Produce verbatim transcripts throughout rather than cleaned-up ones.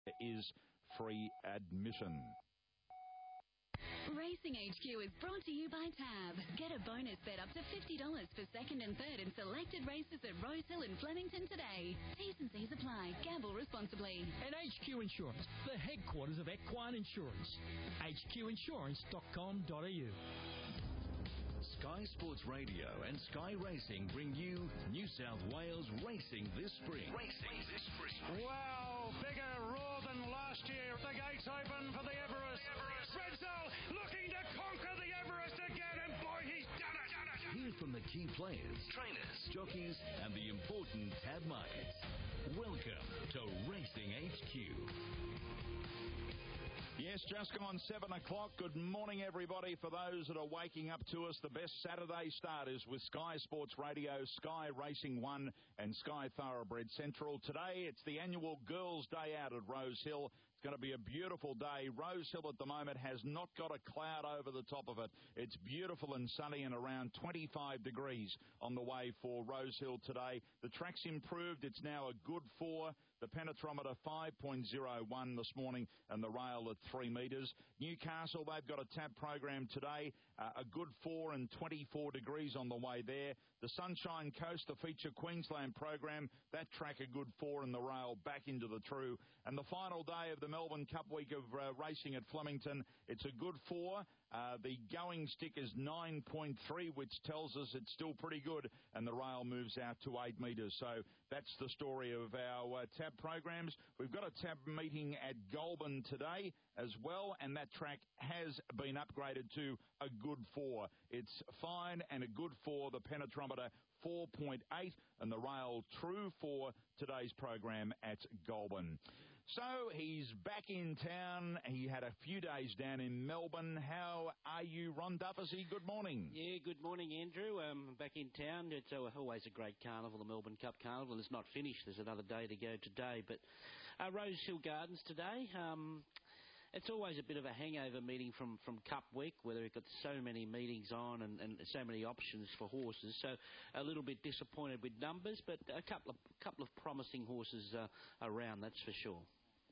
is free admission. Racing H Q is brought to you by Tab. Get a bonus bet up to fifty dollars for second and third in selected races at Rosehill and Flemington today. T's and C's apply. Gamble responsibly. And H Q Insurance, the headquarters of Equine Insurance. H Q insurance dot com dot a u. Sky Sports Radio and Sky Racing bring you New South Wales racing this spring. Racing this spring. Wow, bigger roar than last year. The gates open for the Everest. Everest. Redzel looking to conquer the Everest again, and boy, he's done it. Done it. Hear from the key players, trainers, jockeys, and the important tab markets. Welcome to Racing H Q. Yes, just gone seven o'clock. Good morning, everybody. For those that are waking up to us, the best Saturday start is with Sky Sports Radio, Sky Racing One, and Sky Thoroughbred Central. Today, it's the annual Girls' Day Out at Rosehill. It's going to be a beautiful day. Rosehill at the moment has not got a cloud over the top of it. It's beautiful and sunny and around twenty-five degrees on the way for Rosehill today. The track's improved. It's now a good four. The penetrometer five point oh one this morning and the rail at three metres. Newcastle, they've got a tab program today. Uh, a good four and twenty-four degrees on the way there. The Sunshine Coast, the feature Queensland program, that track a good four and the rail back into the true. And the final day of the Melbourne Cup week of uh, racing at Flemington, it's a good four. Uh, the going stick is nine point three, which tells us it's still pretty good, and the rail moves out to eight metres. So that's the story of our uh, tab programs. We've got a tab meeting at Goulburn today as well, and that track has been upgraded to a good four. It's fine and a good four. The penetrometer four point eight, and the rail true for today's program at Goulburn. So he's back in town. He had a few days down in Melbourne. How are you, Ron Dufficy? Good morning. Yeah, good morning, Andrew. Um, back in town. It's always a great carnival, the Melbourne Cup Carnival. It's not finished. There's another day to go today. But uh, Rosehill Gardens today. Um, It's always a bit of a hangover meeting from, from Cup Week, where they've got so many meetings on and, and so many options for horses. So a little bit disappointed with numbers, but a couple of couple of promising horses uh, around, that's for sure.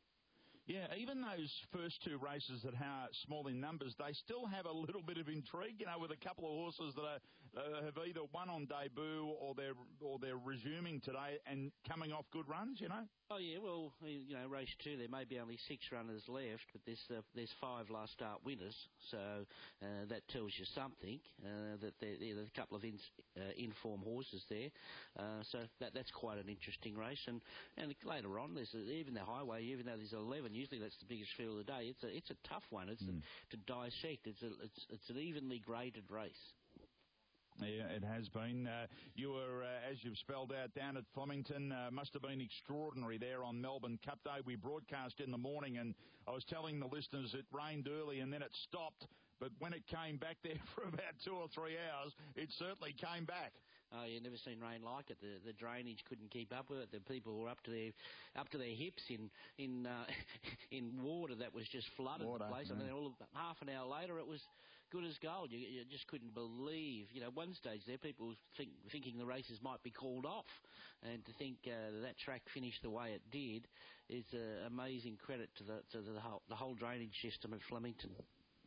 Yeah, even those first two races that are small in numbers, they still have a little bit of intrigue, you know, with a couple of horses that are, uh, have either won on debut or they're or they're resuming today and coming off good runs, you know. Oh, yeah, well, you know, race two, there may be only six runners left, but there's uh, there's five last start winners, so uh, that tells you something, uh, that there, there's a couple of in, uh, informed horses there, uh, so that that's quite an interesting race. And, and later on, there's a, even the highway, even though there's eleven, usually that's the biggest field of the day, it's a, it's a tough one. It's mm. a, to dissect. It's, a, it's, it's an evenly graded race. Yeah, it has been. Uh, you were, uh, as you've spelled out, down at Flemington. Uh, must have been extraordinary there on Melbourne Cup Day. We broadcast in the morning, and I was telling the listeners it rained early and then it stopped. But when it came back there for about two or three hours, it certainly came back. Oh, you've never seen rain like it. The the drainage couldn't keep up with it. The people were up to their up to their hips in in uh, in water that was just flooded water, the place. yeah. I mean, all of, half an hour later, it was good as gold. You, you just couldn't believe. You know, one stage there, people were think, thinking the races might be called off, and to think uh, that track finished the way it did is uh, amazing credit to the to the whole, the whole drainage system at Flemington.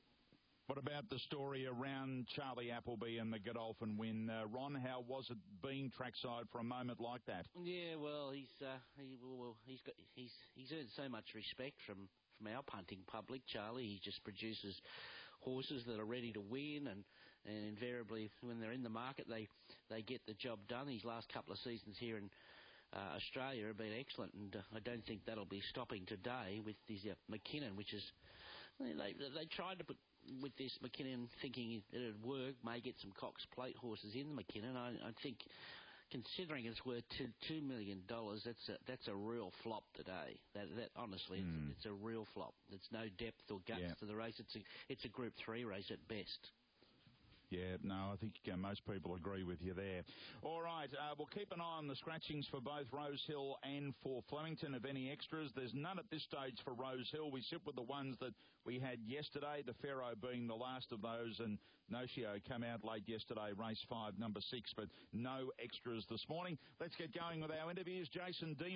What about the story around Charlie Appleby and the Godolphin win? Uh, Ron, how was it being trackside for a moment like that? Yeah, well, he's uh, he, well, he's got he's he's earned so much respect from, from our punting public. Charlie, he just produces horses that are ready to win, and, and invariably when they're in the market, they they get the job done. His last couple of seasons here in Uh, Australia have been excellent, and uh, I don't think that'll be stopping today with this uh, McKinnon, which is they they tried to put with this McKinnon thinking it would work, may get some Cox Plate horses in the McKinnon. I, I think, considering it's worth two two million dollars, that's a that's a real flop today. That that honestly, mm. it's, it's a real flop. There's no depth or guts yeah. to the race. It's a it's a Group Three race at best. Yeah, no, I think uh, most people agree with you there. All right, uh, we'll keep an eye on the scratchings for both Rosehill and for Flemington of any extras. There's none at this stage for Rosehill. We sit with the ones that we had yesterday, the Pharaoh being the last of those, and Nocio came out late yesterday, race five, number six, but no extras this morning. Let's get going with our interviews. Jason Deemer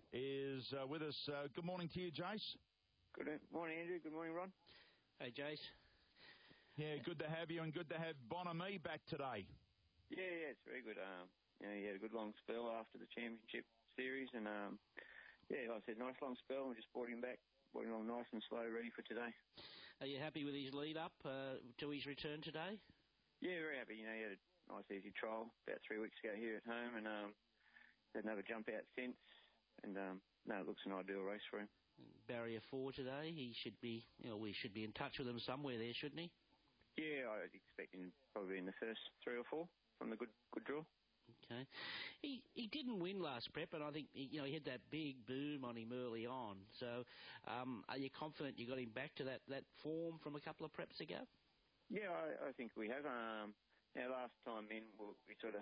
is uh, with us. Uh, good morning to you, Jace. Good morning, Andrew. Good morning, Ron. Hey, Jace. Yeah, good to have you, and good to have Bonamy back today. Yeah, yeah, it's very good. Um, you know, he had a good long spell after the championship series, and um, yeah, like I said, nice long spell, and just brought him back, brought him along nice and slow, ready for today. Are you happy with his lead up uh, to his return today? Yeah, very happy. You know, he had a nice easy trial about three weeks ago here at home, and um, had another jump out since, and um, no, it looks an ideal race for him. Barrier four today. He should be, you know, we should be in touch with him somewhere there, shouldn't he? Yeah, I was expecting probably in the first three or four from the good good draw. Okay. He he didn't win last prep, and I think he, you know he had that big boom on him early on. So, um, are you confident you got him back to that, that form from a couple of preps ago? Yeah, I, I think we have. Um, you know, last time in, we, we sort of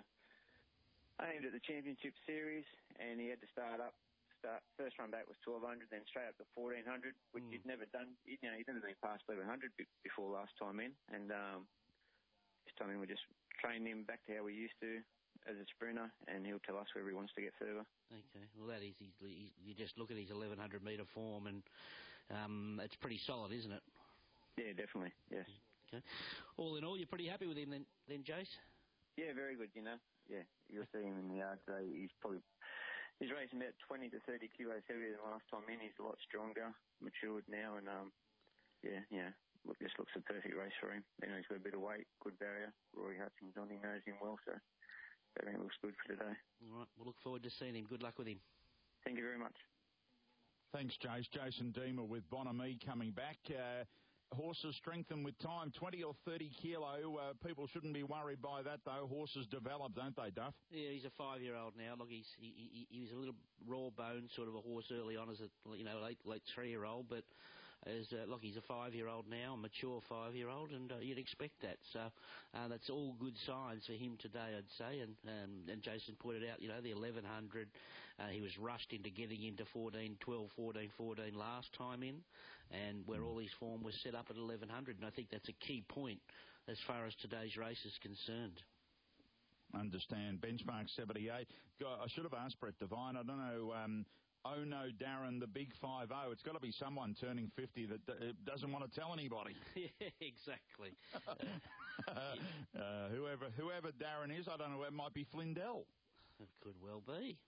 aimed at the championship series, and he had to start up. Start, first run back was twelve hundred, then straight up to fourteen hundred, which mm. he'd never done. You know, he'd never been past eleven hundred before last time in. And um, this time in, we just trained him back to how we used to as a sprinter, and he'll tell us wherever he wants to get further. Okay, well, that is, he's, you just look at his eleven hundred metre form, and um, it's pretty solid, isn't it? Yeah, definitely, yes. Okay. All in all, you're pretty happy with him then, then Jace? Yeah, very good, you know. Yeah, you'll see him in the yard today. He's probably... He's racing about twenty to thirty kilos heavier than last time in. He's a lot stronger, matured now, and um, yeah, yeah, look, this looks a perfect race for him. You know, he's got a bit of weight, good barrier. Rory Hudson's on him, knows him well, so I think it looks good for today. All right, we'll look forward to seeing him. Good luck with him. Thank you very much. Thanks, Jace. Jason Deemer with Bonamy coming back. Uh, Horses strengthen with time, twenty or thirty kilo. Uh, people shouldn't be worried by that, though. Horses develop, don't they, Duff? Yeah, he's a five-year-old now. Look, he's he, he, he was a little raw-boned sort of a horse early on as a you know late late three-year-old, but as uh, look, he's a five-year-old now, a mature five-year-old, and uh, you'd expect that. So uh, that's all good signs for him today, I'd say. And um, and Jason pointed out, you know, the eleven hundred. Uh, he was rushed into getting into fourteen twelve, fourteen fourteen last time in, and where all his form was set up at eleven hundred. And I think that's a key point as far as today's race is concerned. Understand. Benchmark seventy-eight. I should have asked Brett Devine. I don't know. Um, oh, no, Darren, the big five oh. It's got to be someone turning fifty that d- doesn't want to tell anybody. Yeah, exactly. uh, whoever whoever Darren is, I don't know. It might be Flindell. It could well be.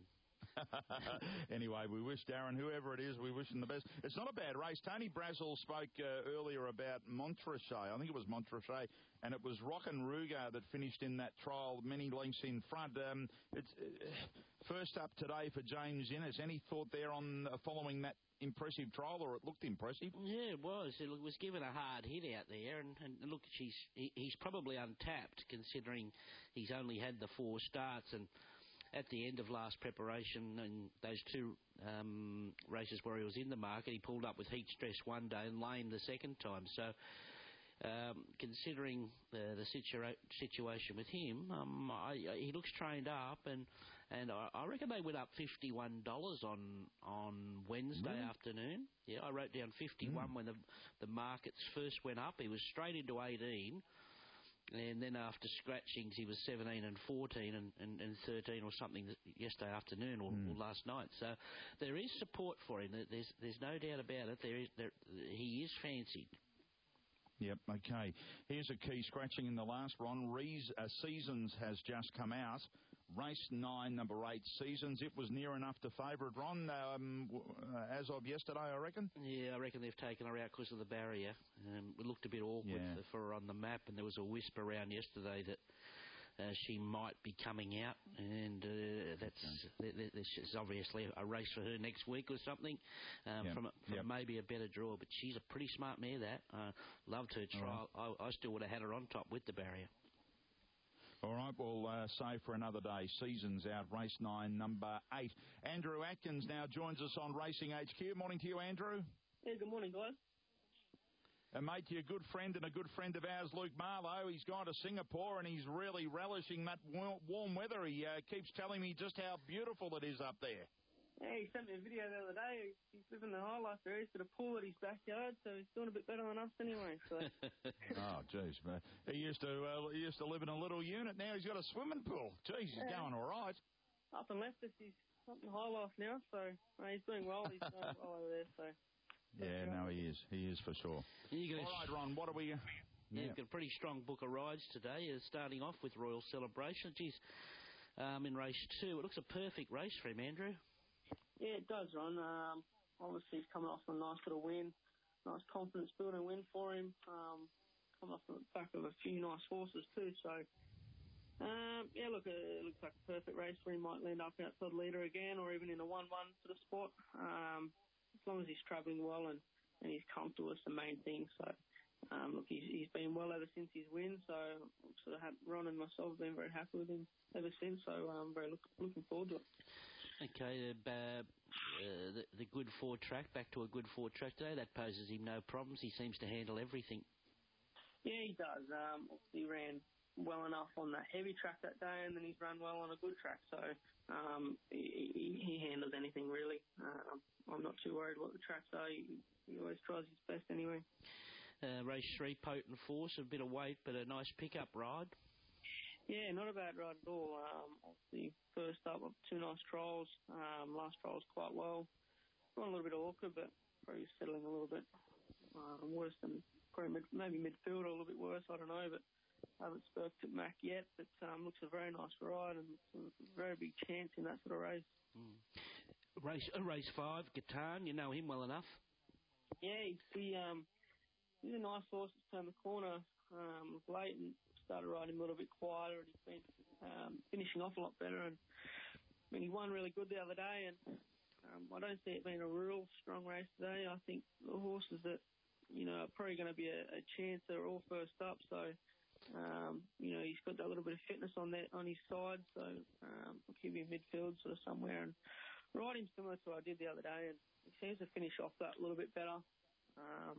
Anyway, we wish Darren, whoever it is, we wish him the best. It's not a bad race. Tony Brazel spoke uh, earlier about Montrachet. I think it was Montrachet, and it was Rockin' Ruger that finished in that trial many lengths in front. Um, it's uh, first up today for James Innes. Any thought there on uh, following that impressive trial, or it looked impressive? Yeah, it was. It was given a hard hit out there, and, and look, she's, he, he's probably untapped considering he's only had the four starts, and at the end of last preparation and those two um, races where he was in the market, he pulled up with heat stress one day and lame the second time. So, um, considering the, the situa- situation with him, um, I, I, he looks trained up, and and I, I reckon they went up fifty-one dollars on on Wednesday mm. afternoon. Yeah, I wrote down fifty-one mm. when the the markets first went up. He was straight into eighteen. And then after scratchings, he was seventeen and fourteen and, and, and thirteen or something yesterday afternoon or, mm. or last night. So there is support for him. There's there's no doubt about it. There is there, he is fancied. Yep, okay. Here's a key scratching in the last run. Rees, uh, Seasons has just come out. Race nine, number eight, Seasons. It was near enough to favourite, Ron, um, uh, as of yesterday, I reckon? Yeah, I reckon they've taken her out because of the barrier. Um, it looked a bit awkward yeah. for her on the map, and there was a whisper around yesterday that uh, she might be coming out, and uh, that's okay. th- th- this is obviously a race for her next week or something, um, yep. from, a, from yep. maybe a better draw. But she's a pretty smart mare, that. Uh, loved her trial. Right. I, I still would have had her on top with the barrier. All right, we'll uh, save for another day. Seasons out, race nine, number eight. Andrew Atkins now joins us on Racing H Q. Morning to you, Andrew. Yeah, good morning, guys. And, mate, to your good friend and a good friend of ours, Luke Marlowe. He's gone to Singapore and he's really relishing that warm weather. He uh, keeps telling me just how beautiful it is up there. Yeah, he sent me a video the other day. He's living the high life there. He's got a pool at his backyard, so he's doing a bit better than us anyway. So. Oh, jeez, man. He used to uh, he used to live in a little unit. Now he's got a swimming pool. Jeez, he's yeah. going all right. Up and left us. He's up in high life now, so uh, he's doing well. He's doing well over there, so. Yeah, no, he is. He is for sure. You All right, Ron, what are we... Yeah, Yeah. you've got a pretty strong book of rides today, uh, starting off with Royal Celebration. Geez, um, in race two, it looks a perfect race for him, Andrew. Yeah, it does, Ron. Um, obviously, he's coming off a nice little win. Nice confidence-building win for him. Um, coming off the back of a few nice horses too. So, um, yeah, look, it looks like a perfect race for him. Might land up outside leader again, or even in a one-one sort of spot. Um, as long as he's travelling well and, and he's comfortable, is the main thing. So, um, look, he's, he's been well ever since his win. So, sort of have, Ron and myself have been very happy with him ever since. So, I'm very look, looking forward to it. Okay, uh, uh, the, the good four track, back to a good four track today. That poses him no problems. He seems to handle everything. Yeah, he does. Um, he ran well enough on that heavy track that day, and then he's run well on a good track. So um, he, he, he handles anything, really. Um, I'm not too worried what the tracks are. He, he always tries his best anyway. Uh, race three, Potent Force, a bit of weight, but a nice pickup ride. Yeah, not a bad ride at all. Um, obviously, first up, two nice trials. Um, last trials quite well. Gone a little bit awkward, but probably settling a little bit uh, worse than probably mid, maybe midfield or a little bit worse. I don't know, but I haven't spoke to Mac yet. But um, looks a very nice ride and a very big chance in that sort of race. Mm. Race uh, race five, Gatan. You know him well enough. Yeah, he's, he um, he's a nice horse. He's turned the corner um, late and started riding a little bit quieter, and he's been um, finishing off a lot better. And I mean, he won really good the other day, and um, I don't see it being a real strong race today. I think the horses that you know are probably going to be a, a chance are all first up. So um, you know he's got that little bit of fitness on that on his side. So um, I'll keep him midfield sort of somewhere and ride him similar to what I did the other day. And he seems to finish off that a little bit better. Um,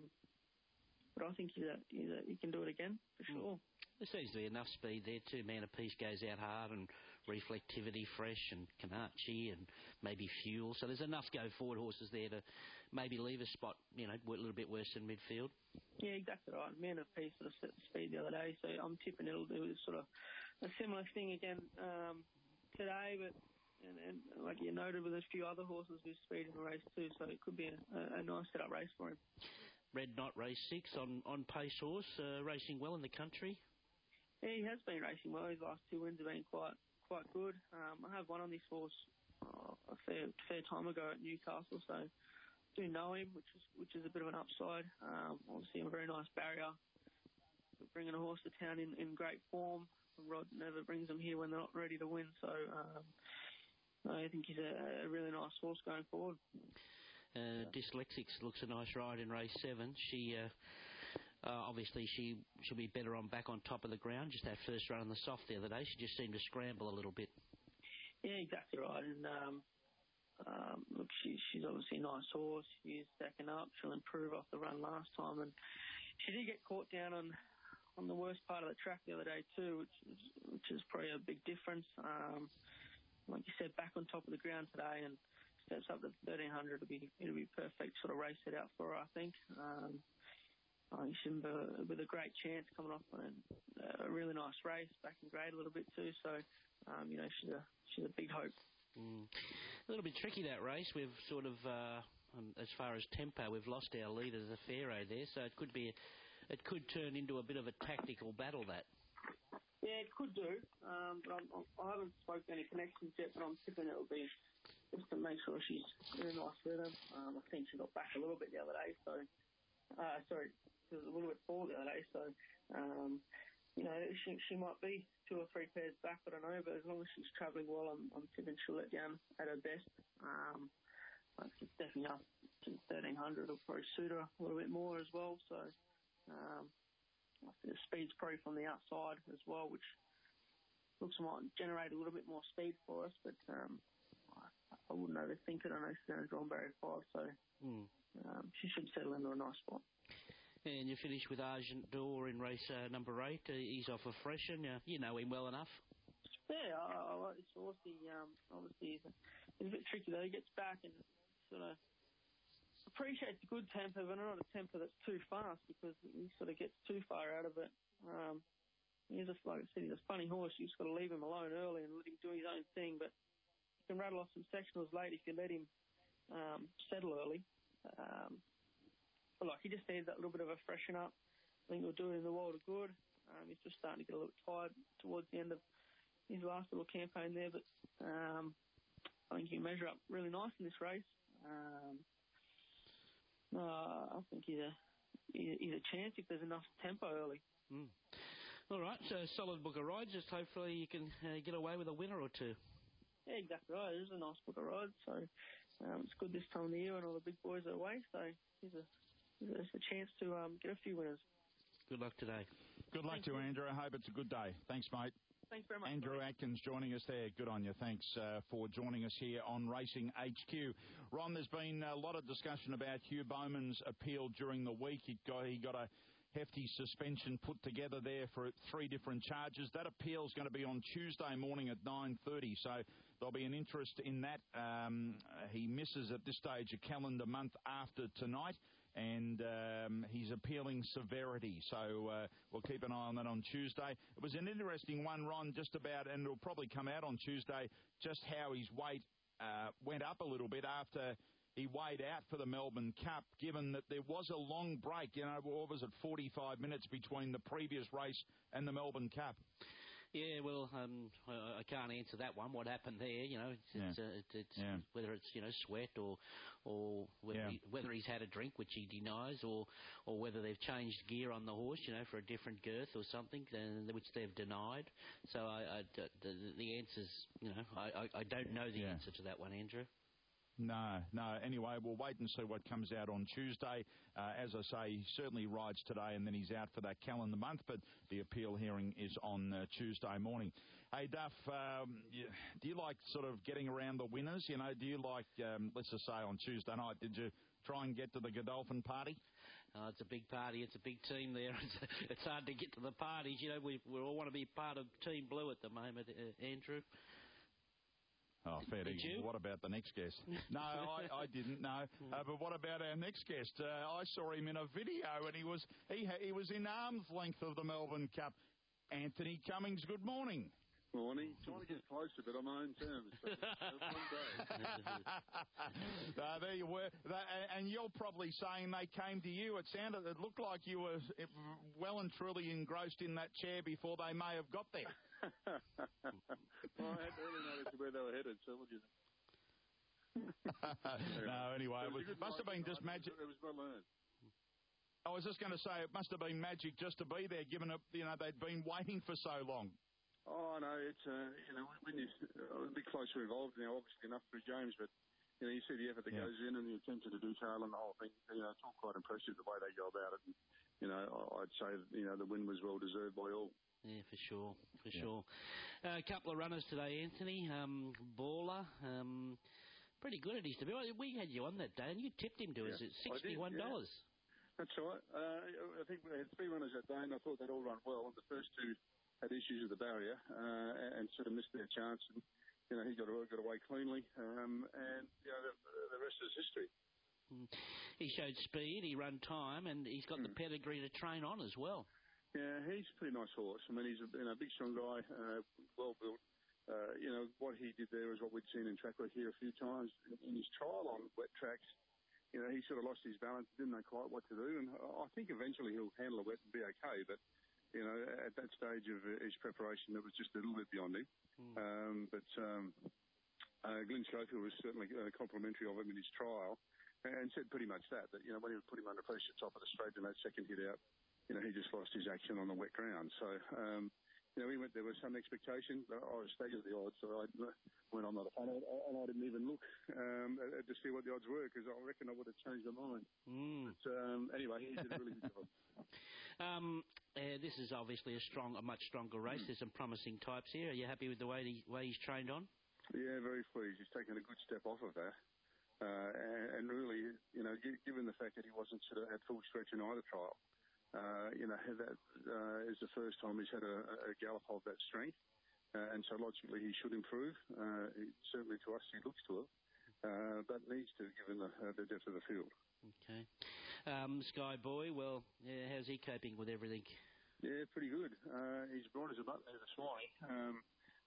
but I think he's a, he's a, he can do it again for sure. Mm. There seems to be enough speed there too. Man Apiece goes out hard, and Reflectivity fresh, and Kanachi, and maybe Fuel. So there's enough go forward horses there to maybe leave a spot, you know, a little bit worse than midfield. Yeah, exactly right. Man Apiece sort of set the speed the other day, so I'm tipping it'll do sort of a similar thing again um, today. But and, and like you noted, with a few other horses with speed in the race too, so it could be a, a, a nice set-up race for him. Red Knot race six on, on pace horse, uh, racing well in the country. Yeah, he has been racing well. His last two wins have been quite quite good. Um, I have one on this horse uh, a fair fair time ago at Newcastle, so I do know him, which is which is a bit of an upside. Um, obviously, a very nice barrier. Bringing a horse to town in, in great form. Rod never brings them here when they're not ready to win, so um, I think he's a, a really nice horse going forward. Uh, Dyslexics looks a nice ride in race seven. She uh, uh, obviously she she'll be better on back on top of the ground. Just that first run on the soft the other day, she just seemed to scramble a little bit. Yeah, exactly right. And um, um, look, she, she's obviously a nice horse. She's stacking up. She'll improve off the run last time, and she did get caught down on on the worst part of the track the other day too, which is, which is probably a big difference. Um, like you said, back on top of the ground today, and steps up to thirteen hundred. It'll be it'll be perfect sort of race set out for her, I think. Um, I think she'll be with a great chance coming off on a, a really nice race, back in grade a little bit too. So, um, you know, she's a she's a big hope. Mm. A little bit tricky that race. We've sort of, uh, um, as far as tempo, we've lost our leader, the Pharaoh there. So it could be, a, it could turn into a bit of a tactical battle. That. Yeah, it could do. Um, but I'm, I haven't spoken to any connections yet, but I'm tipping it'll be just to make sure she's in a nice rhythm. Um, I think she got back a little bit the other day, so uh, sorry, she was a little bit forward the other day. So um, you know, she she might be two or three pairs back, I don't know. But as long as she's travelling well, I'm, I'm tipping she'll let down at her best. Um, it's definitely up to thirteen hundred. It'll probably suit her a little bit more as well. So um, I think the speed's probably from the outside as well, which looks might generate a little bit more speed for us, but. Um, I wouldn't overthink it. I know she's going to draw barrier five, so mm. um, she should settle into a nice spot. And you finish with Argent Door in race uh, number eight. Uh, he's off a freshen. Uh, you know him well enough. Yeah, I, I like this horse. He, um, obviously, he's a, he's a bit tricky, though. He gets back and sort of appreciates a good tempo, but not a tempo that's too fast because he sort of gets too far out of it. Um, he's just, like I said, he's a funny horse. You've just got to leave him alone early and let him do his own thing, but can rattle off some sectionals late if you let him um, settle early. Um, but like, he just needs that little bit of a freshen up. I think he'll do it in the world of good. Um, he's just starting to get a little tired towards the end of his last little campaign there, but um, I think he can measure up really nice in this race. Um, uh, I think he's a he's a chance if there's enough tempo early. Mm. All right, so solid book of rides. Just hopefully you can uh, get away with a winner or two. Yeah, exactly right. It is a nice book of rides, so um, it's good this time of the year when all the big boys are away. So here's a, here's a chance to um, get a few winners. Good luck today. Good luck Thank to you, you. Andrew. I hope it's a good day. Thanks, mate. Thanks very much. Andrew mate. Atkins joining us there. Good on you. Thanks uh, for joining us here on Racing H Q. Ron, there's been a lot of discussion about Hugh Bowman's appeal during the week. He got, he got a hefty suspension put together there for three different charges. That appeal is going to be on Tuesday morning at nine thirty, so there'll be an interest in that. Um, he misses at this stage a calendar month after tonight, and um, he's appealing severity. So uh, we'll keep an eye on that on Tuesday. It was an interesting one, Ron, just about, and it'll probably come out on Tuesday, just how his weight uh, went up a little bit after he weighed out for the Melbourne Cup, given that there was a long break. You know, what was it, forty-five minutes between the previous race and the Melbourne Cup? Yeah, well, um, I can't answer that one. What happened there? You know, it's, Yeah. it's, uh, it's, it's Yeah. whether it's you know sweat or or whether, Yeah. he, whether he's had a drink, which he denies, or or whether they've changed gear on the horse, you know, for a different girth or something, uh, which they've denied. So I, I the, the answer's, you know, I, I, I don't know the Yeah. answer to that one, Andrew. No, no. Anyway, we'll wait and see what comes out on Tuesday. Uh, as I say, he certainly rides today, and then he's out for that calendar month, but the appeal hearing is on uh, Tuesday morning. Hey, Duff, um, you, do you like sort of getting around the winners? You know, do you like, um, let's just say on Tuesday night, did you try and get to the Godolphin party? Oh, it's a big party. It's a big team there. It's, it's hard to get to the parties. You know, we we all want to be part of Team Blue at the moment, uh, Andrew. Oh, fair Did dinkum. you? What about the next guest? No, I, I didn't. No, uh, but what about our next guest? Uh, I saw him in a video, and he was he ha- he was in arm's length of the Melbourne Cup. Anthony Cummings, good morning. Morning. Trying to get closer, but on my own terms. So, uh, one day. uh, there you were, that, and you're probably saying they came to you. It sounded, it looked like you were well and truly engrossed in that chair before they may have got there. Well, I had early notice of where they were headed, so what do you think? No, anyway, it, was was, must have been just magic. It was well earned. I was just going to say, it must have been magic just to be there, given it, you know, they'd been waiting for so long. Oh, no, it's, uh, you know, when you're uh, a bit closer involved now, obviously enough for James, but, you know, you see the effort that Yeah. goes in and the attention to detail and the whole thing. You know, it's all quite impressive the way they go about it. And, you know, I'd say, you know, the win was well deserved by all. Yeah, for sure, for Yeah. sure. Uh, a couple of runners today, Anthony. Um, Baller, um, pretty good at his debut. We had you on that day, and you tipped him to Yeah, us at I did, sixty-one dollars. yeah. That's right. Uh, I think we had three runners that day, and I thought they'd all run well. And the first two had issues with the barrier uh, and sort of missed their chance. And, you know, he got, got away cleanly. Um, and, you know, the, the rest is history. Mm. He showed speed, he ran time, and he's got Mm. the pedigree to train on as well. Yeah, he's a pretty nice horse. I mean, he's a you know, big, strong guy, uh, well built. Uh, you know, what he did there is what we'd seen in track work here a few times. In, in his trial on wet tracks, you know, he sort of lost his balance, didn't know quite what to do. And I think eventually he'll handle the wet and be okay. But, you know, at that stage of his preparation, it was just a little bit beyond him. Mm. Um, but um, uh, Glenn Schofield was certainly uh, complimentary of him in his trial and said pretty much that, that, you know, when he would put him under pressure top of the straight in that second hit out, you know, he just lost his action on the wet ground. So, um, you know, we went there with some expectation. I was staggered at the odds, so I went on that. And I, and I didn't even look um, to see what the odds were, because I reckon I would have changed my mind. Mm. But um, anyway, he did a really good job. Um, uh, this is obviously a strong, a much stronger race. There's some promising types here. Are you happy with the way, he, way he's trained on? Yeah, very pleased. He's taken a good step off of that. Uh, and, and really, you know, given the fact that he wasn't sort of at full stretch in either trial, uh, you know, that uh, is the first time he's had a, a gallop of that strength. Uh, and so logically he should improve. Uh, he, certainly to us he looks to it, uh, but needs to, given the, uh, the depth of the field. Okay. Um, Sky Boy, well, yeah, how's he coping with everything? Yeah, pretty good. Uh, he's brought us a butt there this morning. Um,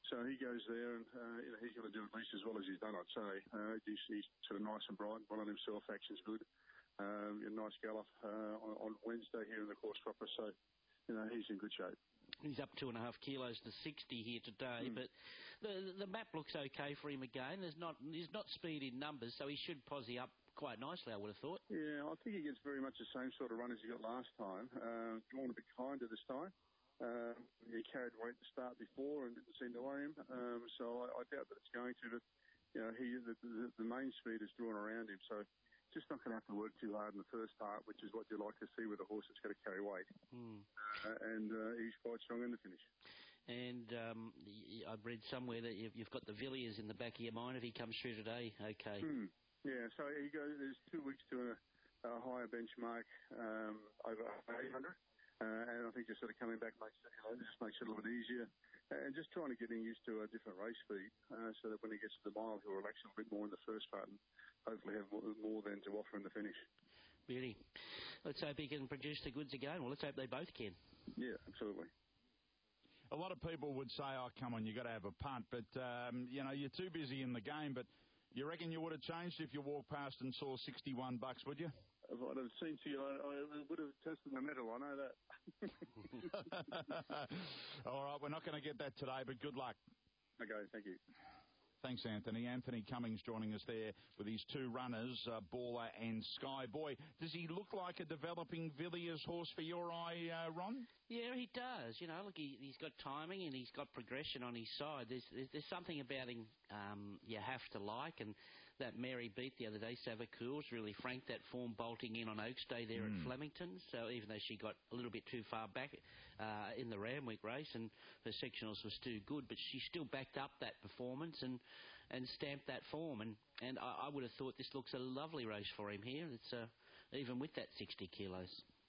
So he goes there and, uh, you know, he's going to do at least as well as he's done, I'd say. Uh, he's, he's sort of nice and bright, well on himself, action's good. Um, a nice gallop uh, on, on Wednesday here in the course proper, so, you know, he's in good shape. He's up two and a half kilos to sixty here today, mm. but the the map looks okay for him again. There's not there's not speed in numbers, so he should posse up quite nicely, I would have thought. Yeah, I think he gets very much the same sort of run as he got last time. Uh, drawn a bit kinder this time. Um, he carried weight at the start before and didn't seem to weigh him, um, so I, I doubt that it's going to. But, you know, he the, the, the main speed is drawn around him, so just not going to have to work too hard in the first part, which is what you like to see with a horse that's going to carry weight. Mm. Uh, and uh, he's quite strong in the finish. And um, I've read somewhere that you've, you've got the Villiers in the back of your mind if he comes through today. Okay. Hmm. Yeah, so he goes. There's two weeks to a, a higher benchmark um, over eight hundred. Uh, and I think just sort of coming back makes it, you know, just makes it a little bit easier. And just trying to get him used to a different race speed uh, so that when he gets to the mile, he'll relax a little bit more in the first part and hopefully have more, more than to offer in the finish. Really. Let's hope he can produce the goods again. Well, let's hope they both can. Yeah, absolutely. A lot of people would say, oh, come on, you've got to have a punt. But, um, you know, you're too busy in the game. But you reckon you would have changed if you walked past and saw sixty-one bucks, would you? If I'd have seen to you, I, I would have tested the metal, I know that. All right, we're not going to get that today, but good luck. Okay, thank you. Thanks, Anthony. Anthony Cummings joining us there with his two runners, uh, Baller and Sky Boy. Does he look like a developing Villiers horse for your eye, uh, Ron? Yeah, he does. You know, look, he, he's got timing and he's got progression on his side. There's there's, there's something about him um, you have to like, and that Mary beat the other day, Savacools, really franked that form bolting in on Oaks Day there mm. at Flemington. So even though she got a little bit too far back uh, in the Randwick race and her sectionals was too good, but she still backed up that performance and, and stamped that form. And, and I, I would have thought this looks a lovely race for him here. It's uh, even with that sixty kilos.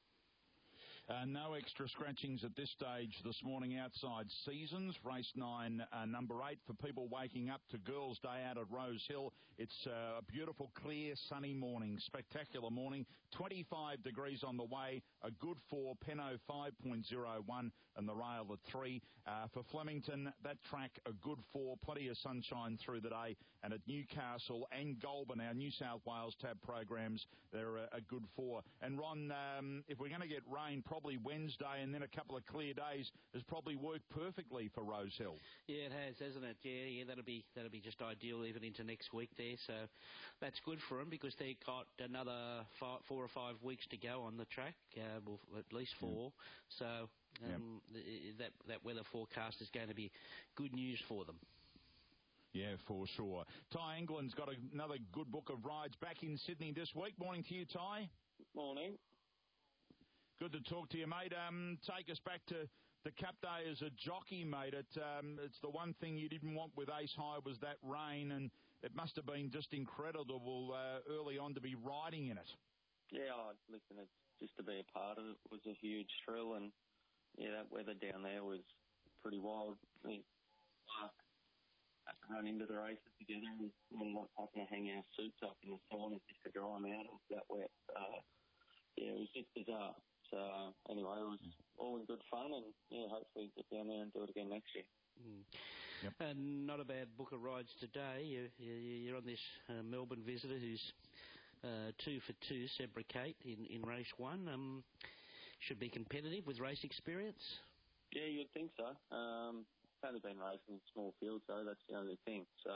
Uh, no extra scratchings at this stage this morning outside Seasons. Race nine, uh, number eight, for people waking up to Girls' Day out at Rose Hill. It's uh, a beautiful, clear, sunny morning, spectacular morning. twenty-five degrees on the way, a good four, Penno five point oh one, and the rail at three. Uh, for Flemington, that track, a good four, plenty of sunshine through the day. And at Newcastle and Goulburn, our New South Wales tab programs, they're a, a good four. And Ron, um, if we're going to get rain, probably Wednesday and then a couple of clear days has probably worked perfectly for Rose Hill. Yeah, it has, hasn't it? Yeah, yeah, that'll be that'll be just ideal even into next week there. So that's good for them because they've got another five, four or five weeks to go on the track, uh, well, at least four. Mm. So um, yep. th- that that weather forecast is going to be good news for them. Yeah, for sure. Ty England's got another good book of rides back in Sydney this week. Morning to you, Ty. Morning. Good to talk to you, mate. Um, take us back to the Cup Day as a jockey, mate. It, um, it's the one thing you didn't want with Ace High was that rain, and it must have been just incredible uh, early on to be riding in it. Yeah, oh, listen, it's just to be a part of it was a huge thrill, and yeah, that weather down there was pretty wild. We uh, run into the races together and we're not having to hang our suits up in the sauna just to dry them out. It was that wet. Uh, yeah, it was just bizarre. So, uh, anyway, it was all in good fun, and, yeah, hopefully get down there and do it again next year. Mm. Yep. And not a bad book of rides today. You, you, you're on this uh, Melbourne visitor who's uh, two for two, Sebra Kate, in, in race one. Um, should be competitive with race experience? Yeah, you'd think so. Um, it's only been racing in small fields, though. That's the only thing. So,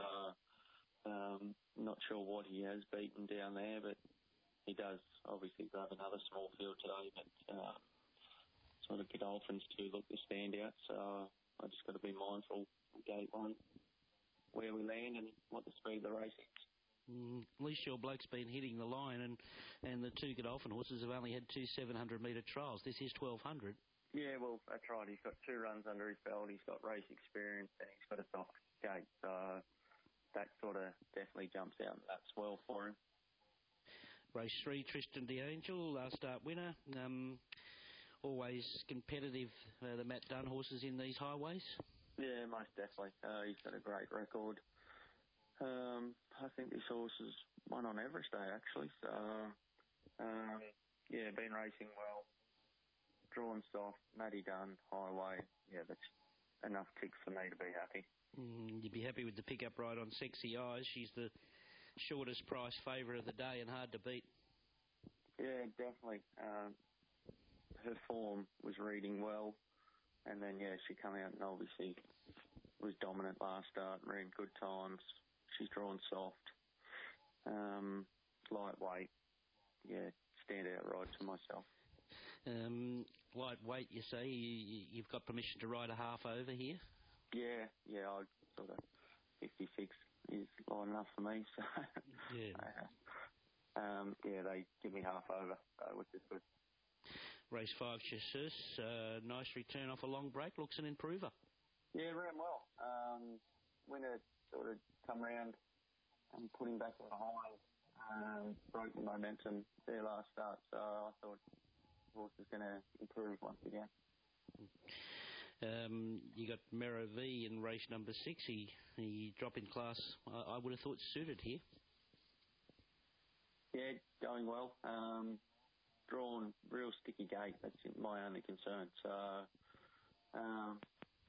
um, not sure what he has beaten down there, but he does obviously grab another small field today, but uh, sort of Godolphins too look to stand out, so I just got to be mindful of gate one, where we land and what the speed of the race is. Mm, at least your bloke's been hitting the line, and, and the two Godolphin horses have only had two seven hundred metre trials. This is twelve hundred. Yeah, well, that's right. He's got two runs under his belt. He's got race experience, and he's got a soft gate, so that sort of definitely jumps out, and that's well for him. Race three, Tristan D'Angel, last start winner. Um, always competitive, uh, the Matt Dunn horses in these highways. Yeah, most definitely. Uh, he's got a great record. Um, I think this horse has won on Everest Day, actually. So, um, yeah, been racing well. Drawn soft, Matty Dunn, highway. Yeah, that's enough ticks for me to be happy. Mm, you'd be happy with the pick-up ride on Sexy Eyes. She's the shortest price favourite of the day and hard to beat. Yeah, definitely. Um, her form was reading well, and then, yeah, she come out and obviously was dominant last start, ran good times. She's drawn soft. Um, lightweight, yeah, standout ride for myself. Um, lightweight, you say? You, you've got permission to ride a half over here? Yeah, yeah, I sort of fifty-six is light enough for me. So yeah, uh, um, yeah, they give me half over, so, which is good. Race five, Jesus, uh, nice return off a long break. Looks an improver. Yeah, ran well. Um, winner sort of come round and put him back in behind. Um, broke the momentum there last start, so I thought the horse was going to improve once again. Um, you got Mero V in race number six. He, he drop in class, I, I would have thought, suited here. Yeah, going well. Um, drawn real sticky gate. That's my only concern. So, um,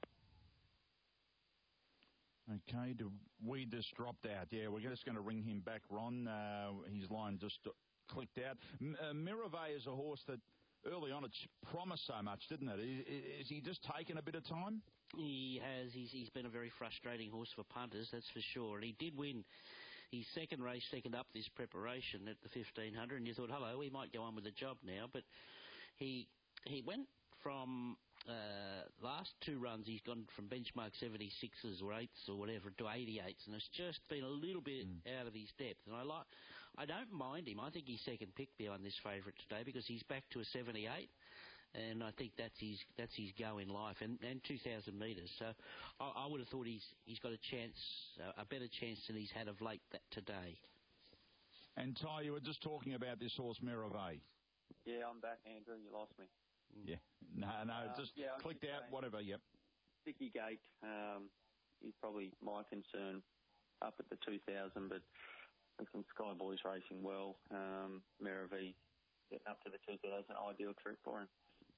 Okay, do we just dropped out? Yeah, we're just going to ring him back, Ron. Uh, his line just clicked out. M- uh, Miravet is a horse that early on it promised so much, didn't it? Is, is he just taken a bit of time? He has. He's, he's been a very frustrating horse for punters, that's for sure. And he did win his second race, second up this preparation at the fifteen hundred, and you thought, hello, he might go on with the job now. But he he went from uh, last two runs, he's gone from benchmark seventy-sixes or eights or whatever to eighty-eights, and it's just been a little bit mm. out of his depth. And I like, I don't mind him. I think he's second pick behind this favourite today because he's back to a seventy-eight. And I think that's his that's his go in life, and, and two thousand metres. So I, I would have thought he's he's got a chance, uh, a better chance than he's had of late that today. And Ty, you were just talking about this horse Miravet. Yeah, I'm back, Andrew. You lost me. Yeah, no, no, uh, just yeah, clicked just out. saying, Whatever. Yep. Sticky gate um, is probably my concern up at the two thousand, but with some Sky Boys racing well, um, Miravet getting up to the two thousand, ideal trip for him.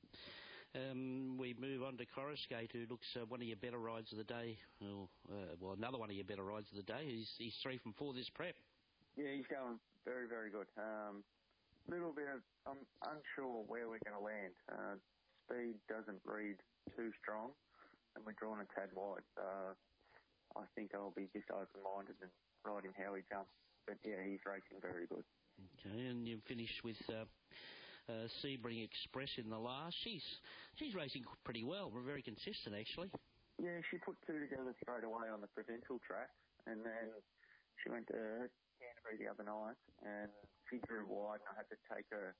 Um, we move on to Coruscate, who looks uh, one of your better rides of the day. Well, uh, well, another one of your better rides of the day. He's, he's three from four this prep. Yeah, he's going very, very good. Um, little bit of, I'm unsure where we're going to land. Uh, speed doesn't read too strong, and we're drawn a tad wide. So I think I'll be just open-minded and ride him how he jumps. But yeah, he's racing very good. Okay, and you finish with Uh, Uh, Sebring Express in the last. She's she's racing pretty well. We're very consistent, actually. Yeah, she put two together straight away on the provincial track, and then she went to Canterbury the other night, and she drew wide, and I had to take her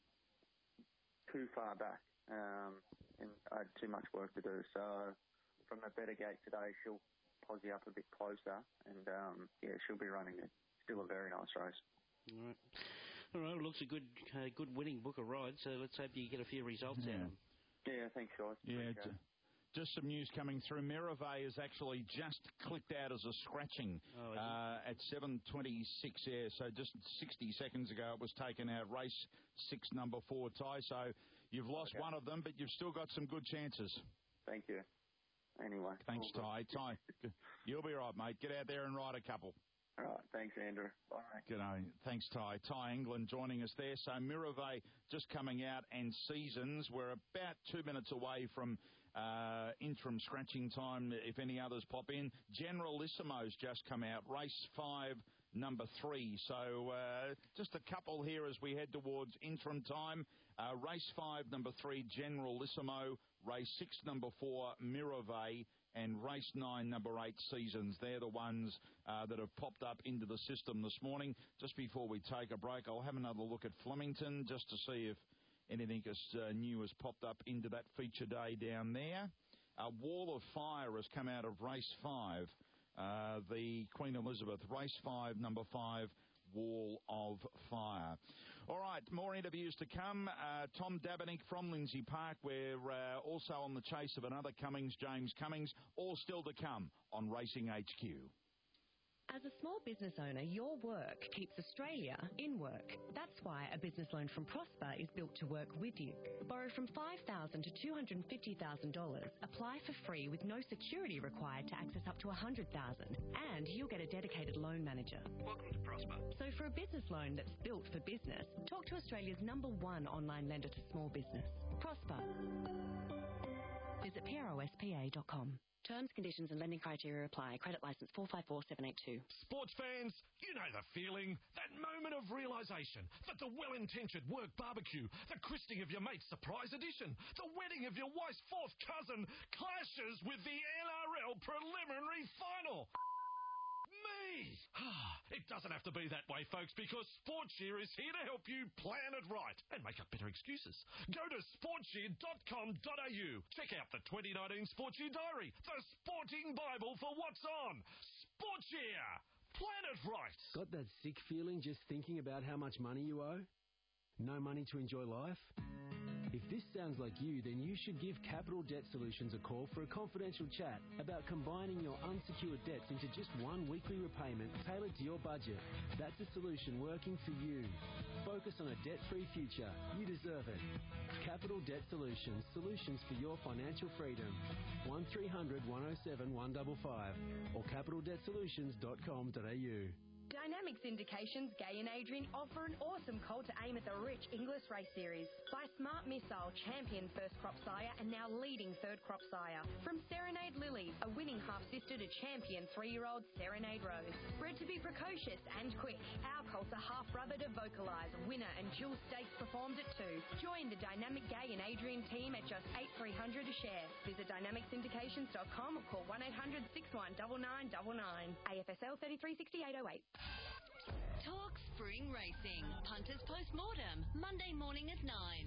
too far back, um, and I had too much work to do. So from the better gate today, she'll posse up a bit closer, and um, yeah, she'll be running it. Still a very nice race. All right. All right, looks a good uh, good winning book of rides, so let's hope you get a few results yeah. out of them. Yeah, thanks, guys. Yeah, j- just some news coming through. Miravet is actually just clicked out as a scratching oh, uh, at seven twenty-six, yeah, so just sixty seconds ago it was taken out. Race six, number four, Ty, so you've lost okay. one of them, but you've still got some good chances. Thank you. Anyway. Thanks, Ty. Ty, you'll be right, mate. Get out there and ride a couple. All right, thanks, Andrew. Bye. G'day. Thanks, Ty. Ty England joining us there. So Miravet just coming out, and Seasons, we're about two minutes away from uh, interim scratching time, if any others pop in. Generalissimo's just come out, race five, number three. So uh, just a couple here as we head towards interim time. Uh, race five, number three, Generalissimo. Race six, number four, Miravet. And race nine, number eight, Seasons. They're the ones uh, that have popped up into the system this morning. Just before we take a break, I'll have another look at Flemington just to see if anything as, uh, new has popped up into that feature day down there. A Wall of Fire has come out of race five. Uh, the Queen Elizabeth, race five, number five, Wall of Fire. All right, more interviews to come. Uh, Tom Dabenick from Lindsay Park. We're uh, also on the chase of another Cummings, James Cummings. All still to come on Racing H Q. As a small business owner, your work keeps Australia in work. That's why a business loan from Prosper is built to work with you. Borrow from five thousand dollars to two hundred fifty thousand dollars. Apply for free with no security required to access up to one hundred thousand dollars. And you'll get a dedicated loan manager. Welcome to Prosper. So for a business loan that's built for business, talk to Australia's number one online lender to small business. Prosper. Visit prospa dot com. Terms, conditions and lending criteria apply. Credit licence four five four seven eight two. Sports fans, you know the feeling. That moment of realisation that the well-intentioned work barbecue, the christening of your mate's surprise edition, the wedding of your wife's fourth cousin clashes with the N R L preliminary final. Me! It doesn't have to be that way, folks, because SportShare is here to help you plan it right and make up better excuses. Go to sportshare dot com dot a u. Check out the twenty nineteen SportShare Diary, the sporting Bible for what's on. SportShare! Plan it right! Got that sick feeling just thinking about how much money you owe? No money to enjoy life? If this sounds like you, then you should give Capital Debt Solutions a call for a confidential chat about combining your unsecured debts into just one weekly repayment tailored to your budget. That's a solution working for you. Focus on a debt-free future. You deserve it. Capital Debt Solutions. Solutions for your financial freedom. one three hundred one oh seven one five five or capital debt solutions dot com dot a u. Dynamic Syndications, Gay and Adrian offer an awesome call to aim at the rich Inglis Race Series by Smart Missile, champion first crop sire and now leading third crop sire. From Serenade Lily, a winning half-sister to champion three-year-old Serenade Rose. Bred to be precocious and quick, our colts are half-brother to Vocalise, winner and dual stakes performed at two. Join the Dynamic Gay and Adrian team at just eight three hundred a share. Visit dynamic syndications dot com or call one eight hundred six one nine nine nine nine. A F S L thirty-three sixty-eight oh eight. Talk Spring Racing. Punters Postmortem. Monday morning at nine.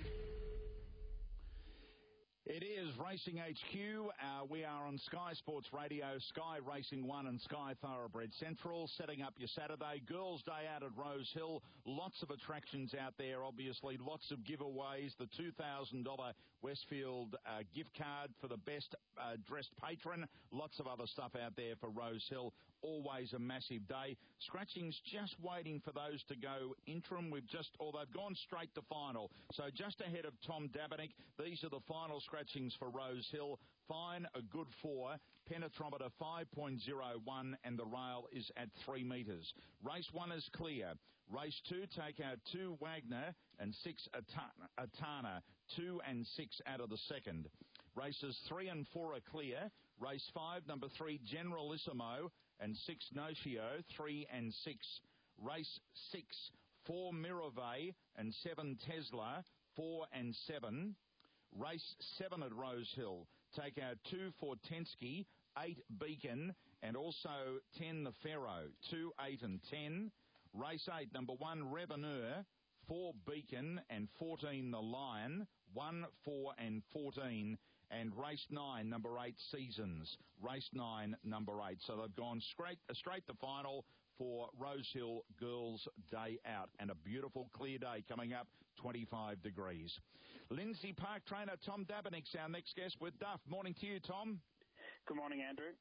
It is Racing H Q. Uh, we are on Sky Sports Radio, Sky Racing one and Sky Thoroughbred Central, setting up your Saturday. Girls' Day out at Rose Hill. Lots of attractions out there, obviously. Lots of giveaways. The two thousand dollars Westfield uh, gift card for the best uh, dressed patron. Lots of other stuff out there for Rose Hill. Always a massive day. Scratchings just waiting for those to go interim. We've just, or they've gone straight to final. So just ahead of Tom Dabinick, these are the final scratchings for Rose Hill. Fine, a good four. Penetrometer five point oh one, and the rail is at three metres. Race one is clear. Race two, take out two Wagner and six Atana, Atana, two and six out of the second. Races three and four are clear. Race five, number three, Generalissimo, and six Nocio, three and six. Race six, four Mirave and seven Tesla, four and seven. Race seven at Rose Hill. Take out two Fortensky, eight Beacon, and also ten the Pharaoh, two, eight and ten. Race eight, number one Reveneur, four Beacon, and fourteen the Lion, one, four and fourteen. And race nine, number eight, Seasons. Race nine, number eight. So they've gone straight straight to final for Rose Hill Girls' Day Out. And a beautiful, clear day coming up, twenty-five degrees. Lindsay Park trainer Tom Dabinick's our next guest with Duff. Morning to you, Tom. Good morning, Andrew.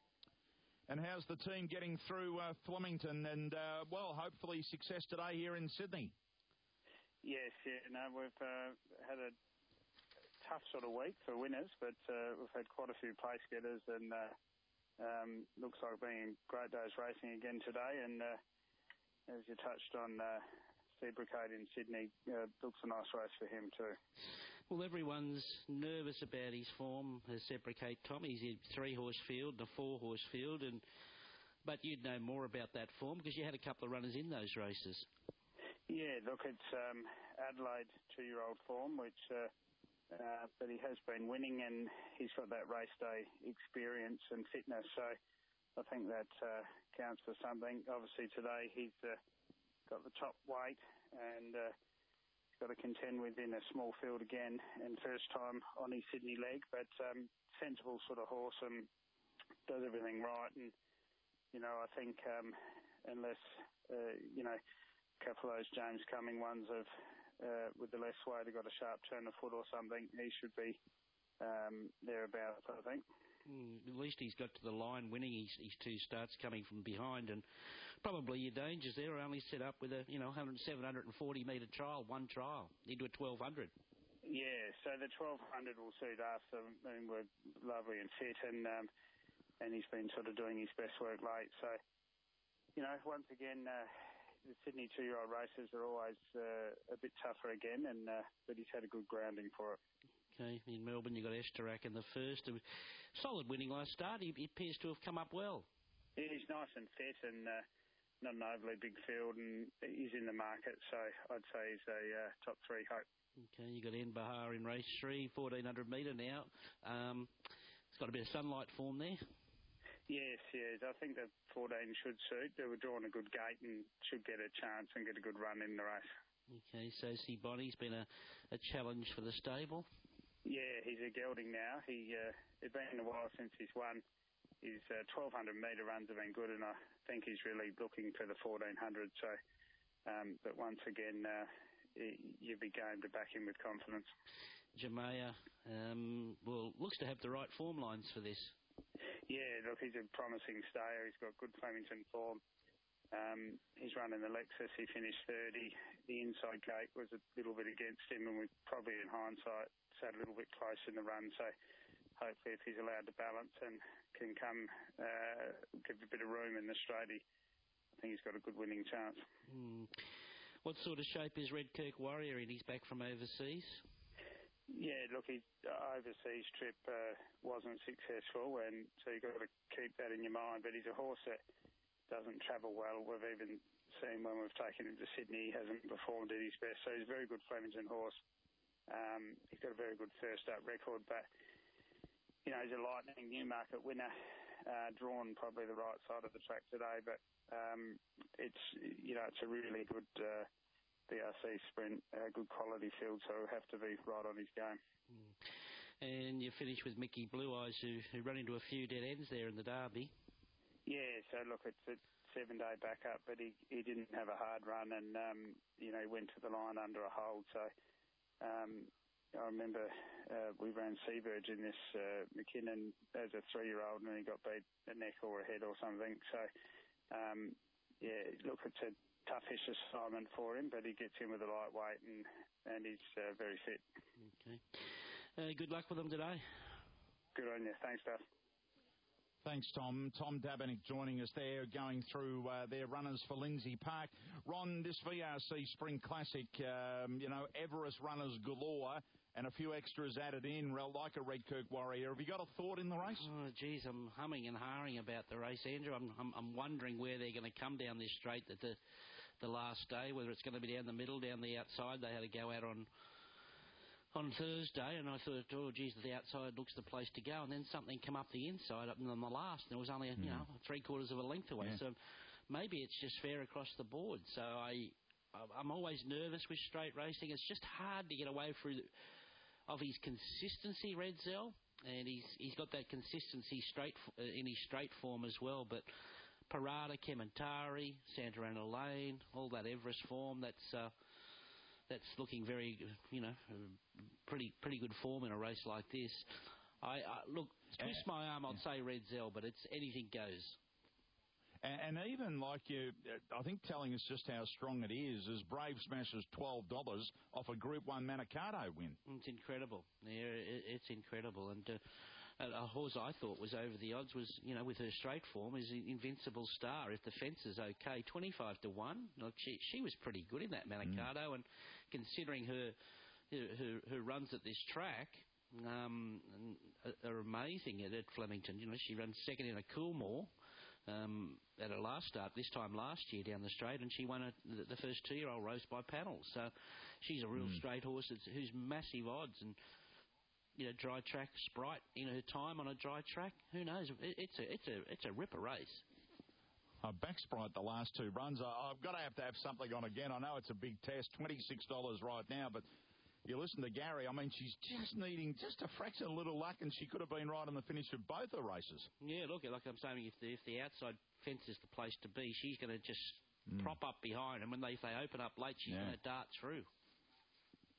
And how's the team getting through uh, Flemington? And, uh, well, hopefully success today here in Sydney. Yes, yeah, no, we've uh, had a tough sort of week for winners, but uh, we've had quite a few place getters, and uh, um, looks like being great days racing again today. And uh, as you touched on, uh, Sebricate in Sydney uh, looks a nice race for him too. Well, everyone's nervous about his form as Sebricate, Tom. He's in three-horse field, the four-horse field, and but you'd know more about that form because you had a couple of runners in those races. Yeah, look, it's um, Adelaide two-year-old form, which. Uh, Uh, but he has been winning, and he's got that race day experience and fitness, so I think that uh, counts for something. Obviously today he's uh, got the top weight, and uh, he's got to contend within a small field again, and first time on his Sydney leg, but um, sensible sort of horse and does everything right. And you know, I think um, unless uh, you know, a couple of those James Cumming ones have Uh, with the less weight, he got a sharp turn of foot or something, he should be um, thereabouts, I think. Mm, at least he's got to the line winning his, his two starts coming from behind, and probably your dangers there are only set up with a, you know, seven hundred forty metre trial, one trial, into a twelve hundred. Yeah, so the twelve hundred will suit us. I mean, we're lovely and fit, and um, and he's been sort of doing his best work late. So, you know, once again, uh, the Sydney two-year-old races are always uh, a bit tougher again, and uh, but he's had a good grounding for it. Okay, in Melbourne you got Esterac in the first. A solid winning last start. He, he appears to have come up well. Yeah, he's nice and fit, and uh, not an overly big field, and he's in the market, so I'd say he's a uh, top three hope. Okay, you got En Bahar in race three, fourteen hundred metre now. Um, it's got a bit of sunlight form there. Yes, yes. I think that fourteen should suit. They were drawing a good gate and should get a chance and get a good run in the race. Okay, so C. Bonnie's been a, a challenge for the stable. Yeah, he's a gelding now. He uh, it's been a while since he's won. His uh, twelve hundred metre runs have been good, and I think he's really looking for the fourteen hundred. So, um, but once again, uh, you'd be game to back him with confidence. Jamea, um, well, looks to have the right form lines for this. Yeah, look, he's a promising stayer. He's got good Flemington form. Um, he's running the Lexus. He finished thirty. The inside gate was a little bit against him, and we probably, in hindsight, sat a little bit close in the run. So hopefully, if he's allowed to balance and can come, uh, give a bit of room in the straight, I think he's got a good winning chance. Hmm. What sort of shape is Red Kirk Warrior in? He's back from overseas. Yeah, look, his overseas trip uh, wasn't successful, and so you've got to keep that in your mind. But he's a horse that doesn't travel well. We've even seen when we've taken him to Sydney, he hasn't performed at his best. So he's a very good Flemington horse. Um, he's got a very good first up record, but, you know, he's a lightning Newmarket winner, uh, drawn probably the right side of the track today. But um, it's, you know, it's a really good uh, B R C sprint, uh, good quality field, so he'll have to be right on his game. Mm. And you finish with Mickey Blue Eyes, who, who run into a few dead ends there in the Derby. Yeah, so look, it's a seven-day backup, but he, he didn't have a hard run, and, um, you know, he went to the line under a hold. So um, I remember uh, we ran Seabirds in this uh, McKinnon as a three-year-old, and he got beat a neck or a head or something. So, um, yeah, look, it's a toughish assignment for him, but he gets in with a lightweight, and, and he's uh, very fit. Okay. Uh, good luck with him today. Good on you. Thanks, Duff. Thanks, Tom. Tom Dabernick joining us there, going through uh, their runners for Lindsay Park. Ron, this V R C Spring Classic, um, you know, Everest runners galore and a few extras added in, like a Red Kirk Warrior. Have you got a thought in the race? Oh, geez, I'm humming and hawing about the race, Andrew. I'm, I'm, I'm wondering where they're going to come down this straight at the, the last day, whether it's going to be down the middle, down the outside. They had to go out on... on Thursday, and I thought, oh, geez, the outside looks the place to go. And then something come up the inside up on the last, and it was only, mm. you know, three quarters of a length away. Yeah. So maybe it's just fair across the board. So I, I'm always nervous with straight racing. It's just hard to get away through the, of his consistency, Red Zell, and he's he's got that consistency straight in his straight form as well. But Parada, Kementari, Santa Ana Lane, all that Everest form, that's... Uh, That's looking very, you know, pretty pretty good form in a race like this. I, I look, twist my arm, I'd say Red Zell, but it's anything goes. And, and even like you, I think telling us just how strong it is, is Brave Smashes twelve dollars off a Group One Manikato win. It's incredible. Yeah, it, it's incredible. And uh, a, a horse I thought was over the odds was, you know, with her straight form, is Invincible Star. If the fence is okay, twenty-five to one. Look, she she was pretty good in that Manikato, mm. and considering her, her her runs at this track um, are amazing at, at Flemington. You know, she ran second in a Coolmore um, at her last start this time last year down the straight, and she won a, the, the first two-year-old race by panels. So she's a real mm. straight horse that's, who's massive odds, and you know, dry track Sprite in her time on a dry track. Who knows? It, it's a it's a it's a ripper race. Uh, back Sprite the last two runs. I, I've got to have to have something on again. I know it's a big test, twenty-six dollars right now, but you listen to Gary, I mean, she's just needing just a fraction of little luck, and she could have been right on the finish of both the races. Yeah, look, like I'm saying, if the, if the outside fence is the place to be, she's going to just mm. prop up behind, and when they, if they open up late, she's yeah. going to dart through.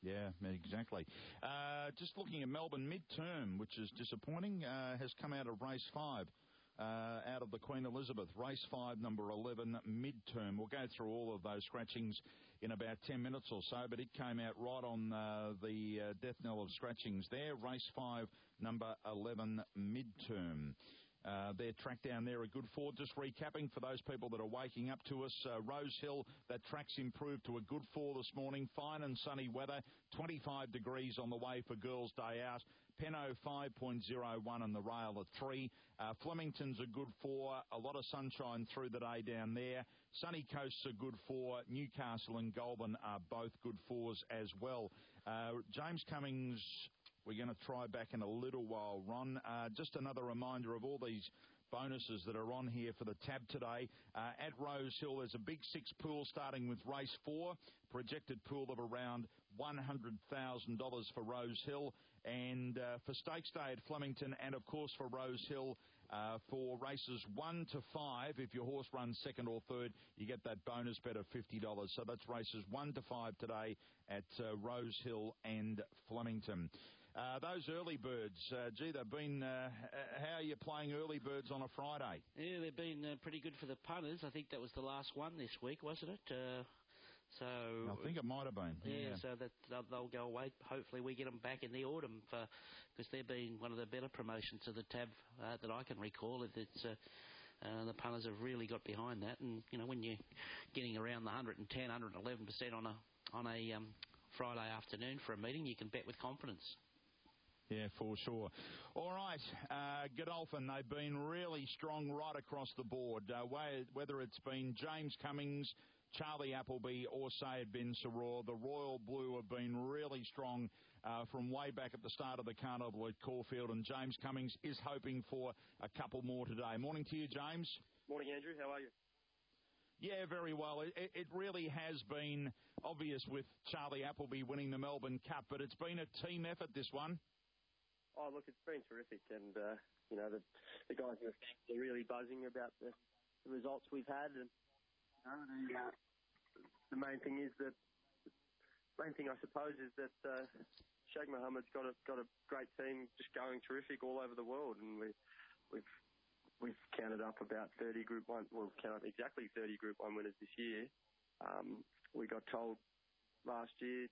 Yeah, exactly. Uh, just looking at Melbourne Midterm, which is disappointing, uh, has come out of race five. Uh, out of the Queen Elizabeth, race five, number eleven, Midterm. We'll go through all of those scratchings in about ten minutes or so, but it came out right on uh, the uh, death knell of scratchings there. Race five, number eleven, Midterm. Uh, their track down there, a good four. Just recapping for those people that are waking up to us, uh, Rose Hill, that track's improved to a good four this morning. Fine and sunny weather, twenty-five degrees on the way for Girls' Day Out. Penno five point oh one and the rail at three. Uh, Flemington's a good four. A lot of sunshine through the day down there. Sunny Coast's a good four. Newcastle and Goulburn are both good fours as well. Uh, James Cummings, we're going to try back in a little while, Ron. Uh, just another reminder of all these bonuses that are on here for the tab today. Uh, at Rose Hill, there's a big six pool starting with race four. Projected pool of around one hundred thousand dollars for Rose Hill. And uh, for Stakes Day at Flemington and, of course, for Rose Hill, uh, for races one to five, if your horse runs second or third, you get that bonus bet of fifty dollars. So that's races one to five today at uh, Rose Hill and Flemington. Uh, those early birds, uh, gee, they've been, uh, how are you playing early birds on a Friday? Yeah, they've been uh, pretty good for the punters. I think that was the last one this week, wasn't it? Uh, so I think it might have been. Yeah, yeah. so that they'll, they'll go away. Hopefully we get them back in the autumn because they've been one of the better promotions of the tab uh, that I can recall. It, it's uh, uh, the punters have really got behind that, and you know when you're getting around the one hundred ten, one hundred eleven percent on a on a um, Friday afternoon for a meeting, you can bet with confidence. Yeah, for sure. All right, uh, Godolphin, they've been really strong right across the board. Uh, whether it's been James Cummings, Charlie Appleby or Sayed bin Saror, the Royal Blue have been really strong uh, from way back at the start of the carnival at Caulfield, and James Cummings is hoping for a couple more today. Morning to you, James. Morning, Andrew. How are you? Yeah, very well. It, it really has been obvious with Charlie Appleby winning the Melbourne Cup, but it's been a team effort, this one. Oh, look, it's been terrific, and, uh, you know, the, the guys in the family are really buzzing about the, the results we've had, and you know, the, uh, the main thing is that, the main thing, I suppose, is that uh, Sheikh Mohammed's got a, got a great team just going terrific all over the world, and we, we've we've counted up about thirty Group one, well, we've counted up exactly thirty Group one winners this year. Um, we got told last year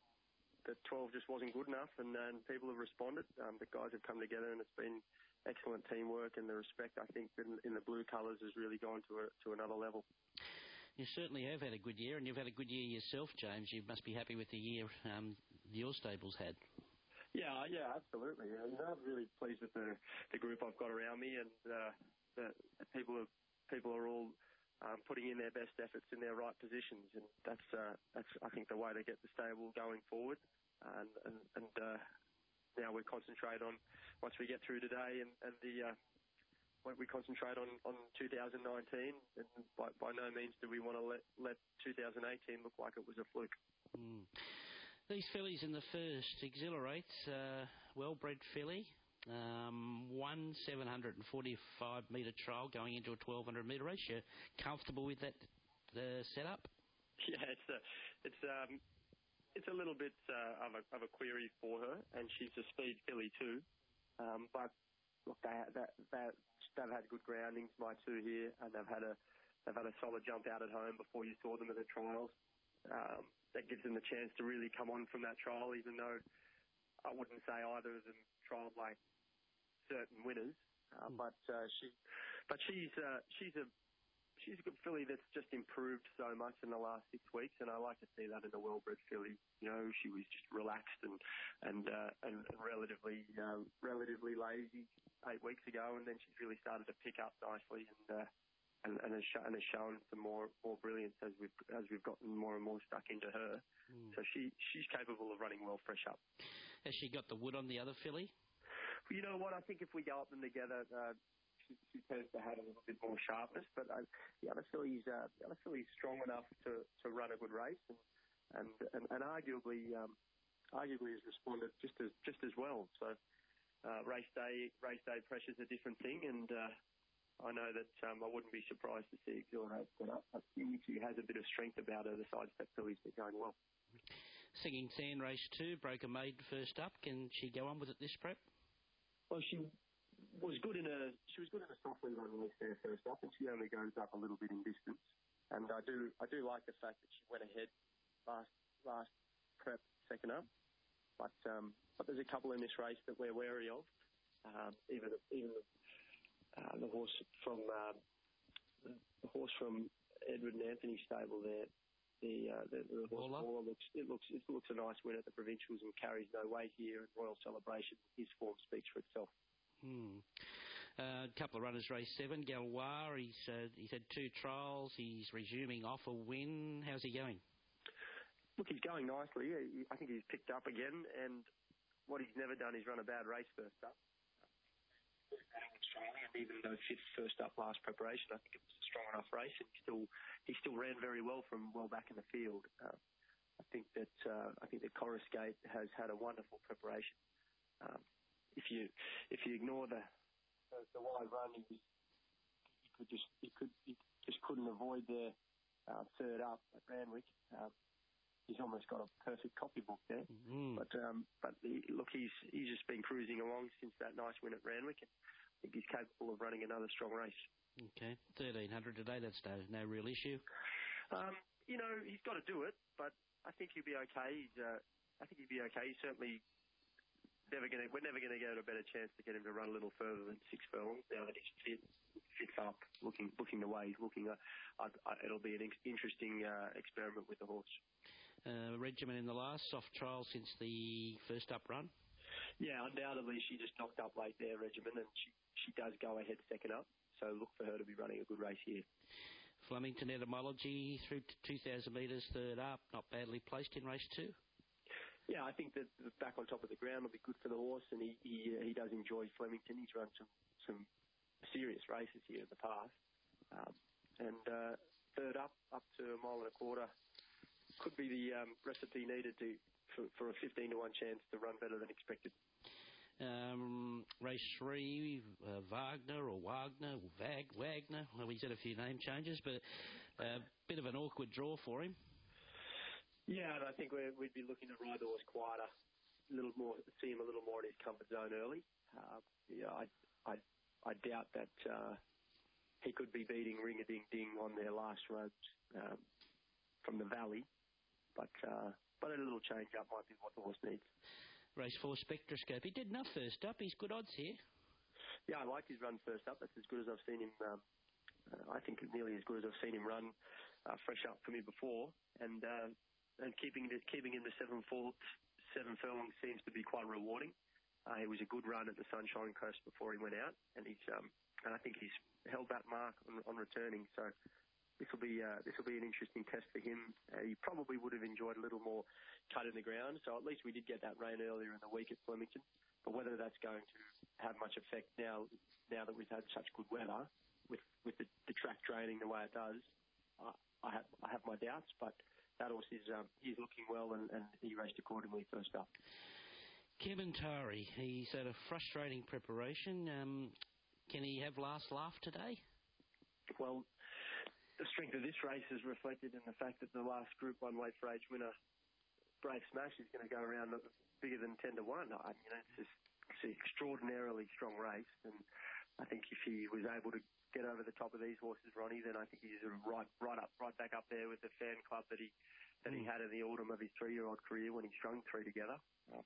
that twelve just wasn't good enough, and, and people have responded. Um, the guys have come together, and it's been excellent teamwork, and the respect, I think, in, in the blue colours has really gone to a, to another level. You certainly have had a good year, and you've had a good year yourself, James. You must be happy with the year um, your stables had. Yeah, yeah, absolutely. I mean, I'm really pleased with the, the group I've got around me, and uh, the, the people are people are all Um, putting in their best efforts in their right positions, and that's uh, that's I think the way to get the stable going forward. And and, and uh, now we concentrate on once we get through today, and, and the uh, when we concentrate on, on two thousand nineteen. And by, by no means do we want to let let two thousand eighteen look like it was a fluke. Mm. These fillies in the first exhilarates, uh, well-bred filly. Um, one seven hundred forty-five metre trial going into a twelve hundred metre race. You're comfortable with that uh, setup? Yeah, it's a, it's um, it's a little bit uh, of a of a query for her, and she's a speed filly too. Um, but look, they they they they've had good groundings, my two here, and they've had a they've had a solid jump out at home before you saw them at the trials. Um, that gives them the chance to really come on from that trial, even though I wouldn't say either of them trialled like certain winners, uh, but uh, she, but she's uh, she's a she's a good filly that's just improved so much in the last six weeks, and I like to see that in a well-bred filly. You know, she was just relaxed and and uh, and, and relatively uh, relatively lazy eight weeks ago, and then she's really started to pick up nicely, and uh, and and has, sh- and has shown some more more brilliance as we've as we've gotten more and more stuck into her. Mm. So she she's capable of running well fresh up. Has she got the wood on the other filly? You know what? I think if we go up them together, uh, she, she tends to have a little bit more sharpness. But uh, the other filly's uh, the other filly's strong enough to, to run a good race, and and, and, and arguably um, arguably has responded just as just as well. So uh, race day race day pressure's a different thing, and uh, I know that um, I wouldn't be surprised to see Exhilarate set up. I think she has a bit of strength about her. The sidestep filly's been going well. Singing Sand Race two, broke a maiden first up. Can she go on with it this prep? Well, she was good in a she was good in a softly run race there first up, and she only goes up a little bit in distance. And I do I do like the fact that she went ahead last last prep second up. But um, but there's a couple in this race that we're wary of. Um, even even uh, the horse from uh, the horse from Edward and Anthony's stable there. The, uh, the, the horse Waller looks it looks it looks a nice win at the provincials and carries no weight here. And Royal Celebration, his form speaks for itself. Hmm. A uh, couple of runners, race seven. Galois, he's uh, he's had two trials. He's resuming off a win. How's he going? Look, he's going nicely. I think he's picked up again, and what he's never done is run a bad race first up. Australia, and even though fifth first up last preparation, I think it was a strong enough race, and he still he still ran very well from well back in the field. Uh, I think that uh, I think that Coruscate has had a wonderful preparation. Um, if you if you ignore the the, the wide run, he, was, he could just he could he just couldn't avoid their uh, third up at Randwick. Um, he's almost got a perfect copybook there. Mm. But um, but he, look, he's he's just been cruising along since that nice win at Randwick, and I think he's capable of running another strong race. Okay, thirteen hundred today. That's no no real issue. Um, you know, he's got to do it, but I think he'll be okay. He's, uh, I think he'll be okay. He's certainly never going to. We're never going to get a better chance to get him to run a little further than six furlongs now that he's fit, fits up, looking looking the way he's looking. Uh, I, I, it'll be an ex- interesting uh, experiment with the horse. Uh, Regiment in the last soft trial since the first up run. Yeah, undoubtedly she just knocked up late there, Regiment, and she she does go ahead second up. So look for her to be running a good race here. Flemington Etymology through to two thousand metres, third up, not badly placed in race two. Yeah, I think that back on top of the ground will be good for the horse, and he he, uh, he does enjoy Flemington. He's run some some serious races here in the past, um, and uh, third up up to a mile and a quarter could be the um, recipe needed to for, for a fifteen to one chance to run better than expected. Um, race three, uh, Wagner or Wagner, or Vag, Wagner. Well, he's had a few name changes, but a uh, bit of an awkward draw for him. Yeah, and I think we're, we'd be looking to ride the horse quieter, a little more, see him a little more in his comfort zone early. Uh, yeah, I, I, I doubt that uh, he could be beating Ring a Ding Ding on their last runs um, from the Valley, but uh, but a little change up might be what the horse needs. Race four, Spectroscope. He did enough first up. He's good odds here. Yeah, I like his run first up. That's as good as I've seen him. Um, uh, I think nearly as good as I've seen him run uh, fresh up for me before. And uh, and keeping it, keeping him to seven four, seven furlongs seems to be quite rewarding. Uh, he was a good run at the Sunshine Coast before he went out, and he's um, and I think he's held that mark on, on returning. So this will be uh, this will be an interesting test for him. Uh, he probably would have enjoyed a little more cut in the ground. So at least we did get that rain earlier in the week at Flemington. But whether that's going to have much effect now, now that we've had such good weather, with with the, the track draining the way it does, uh, I have I have my doubts. But that horse is um, he's looking well, and, and he raced accordingly first up. Kementari, he's had a frustrating preparation. Um, can he have last laugh today? Well, the strength of this race is reflected in the fact that the last Group One weight for age winner, Brave Smash, is going to go around bigger than ten to one. I mean, it's just it's an extraordinarily strong race, and I think if he was able to get over the top of these horses, Ronnie, then I think he's right, right up, right back up there with the fan club that he that he had in the autumn of his three-year-old career when he strung three together. Um,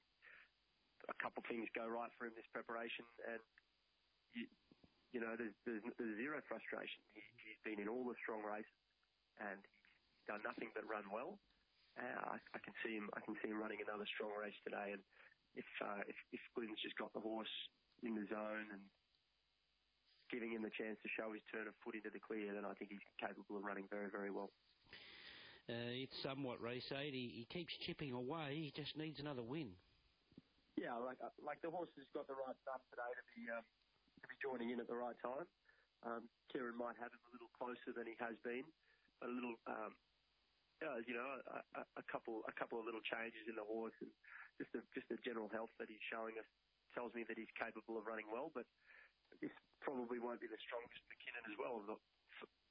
a couple of things go right for him this preparation, and you, you know, there's, there's, there's zero frustration. He, he's been in all the strong races, and he's done nothing but run well. Uh, I, I can see him. I can see him running another strong race today. And if uh, if, if Glynn's just got the horse in the zone and giving him the chance to show his turn of foot into the clear, then I think he's capable of running very, very well. Uh, it's somewhat race eight. He, he keeps chipping away. He just needs another win. Yeah, like like the horse has got the right stuff today to be um, to be joining in at the right time. Um, Kieran might have him a little closer than he has been, a little, um, uh, you know, a, a, a couple a couple of little changes in the horse, and just the just the general health that he's showing us tells me that he's capable of running well. But this probably won't be the strongest McKinnon as well.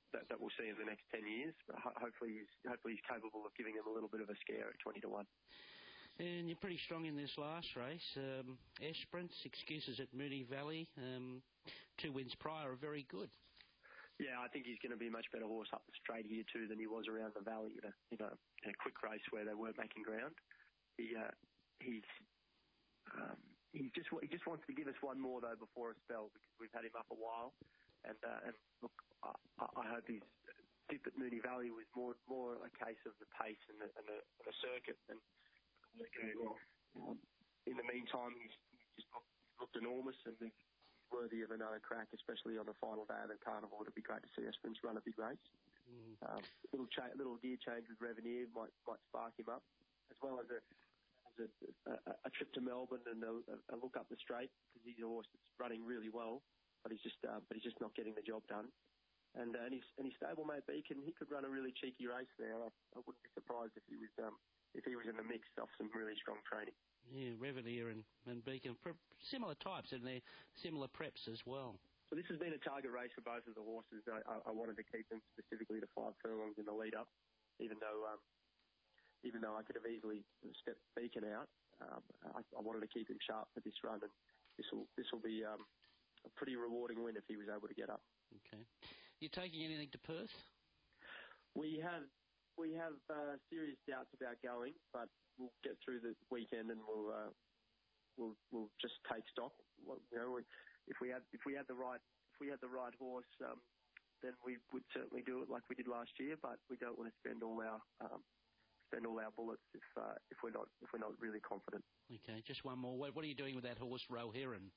that, that we'll see in the next ten years. Ho- hopefully, he's, hopefully he's capable of giving them a little bit of a scare at twenty to one. And you're pretty strong in this last race. Um, Esperance, excuses at Moonee Valley. Um, two wins prior are very good. Yeah, I think he's going to be a much better horse up the straight here too than he was around the valley in a, in a, in a quick race where they weren't making ground. He uh, he's um, he just he just wants to give us one more though before a spell, because we've had him up a while, and uh, and look, I, I hope his dip at Moonee Valley was more more a case of the pace and the, and the, and the circuit and. Well, um, in the meantime, he's, he's just looked enormous and he's worthy of another crack, especially on the final day of the carnival. It'd be great to see Esperance run a big race. Mm. Um, little cha- little gear change with Revenue might might spark him up, as well as a as a, a, a trip to Melbourne and a, a look up the straight, because he's a horse that's running really well, but he's just uh, but he's just not getting the job done. And uh, and his and his stablemate Beacon, he could run a really cheeky race there. I, I wouldn't be surprised if he was. Um, if he was in the mix off some really strong training. Yeah, Revelier and, and Beacon, similar types, and they're similar preps as well. So this has been a target race for both of the horses. I, I, I wanted to keep them specifically to five furlongs in the lead-up, even though um, even though I could have easily stepped Beacon out. Um, I, I wanted to keep him sharp for this run, and this will this will be um, a pretty rewarding win if he was able to get up. Okay. You taking anything to Perth? We have... We have uh, serious doubts about going, but we'll get through the weekend and we'll uh, we'll we'll just take stock. Well, you know, if we had if we had the right if we had the right horse, um, then we would certainly do it like we did last year. But we don't want to spend all our um, spend all our bullets if uh, if we're not if we're not really confident. Okay, just one more. What, what are you doing with that horse, Roeheron?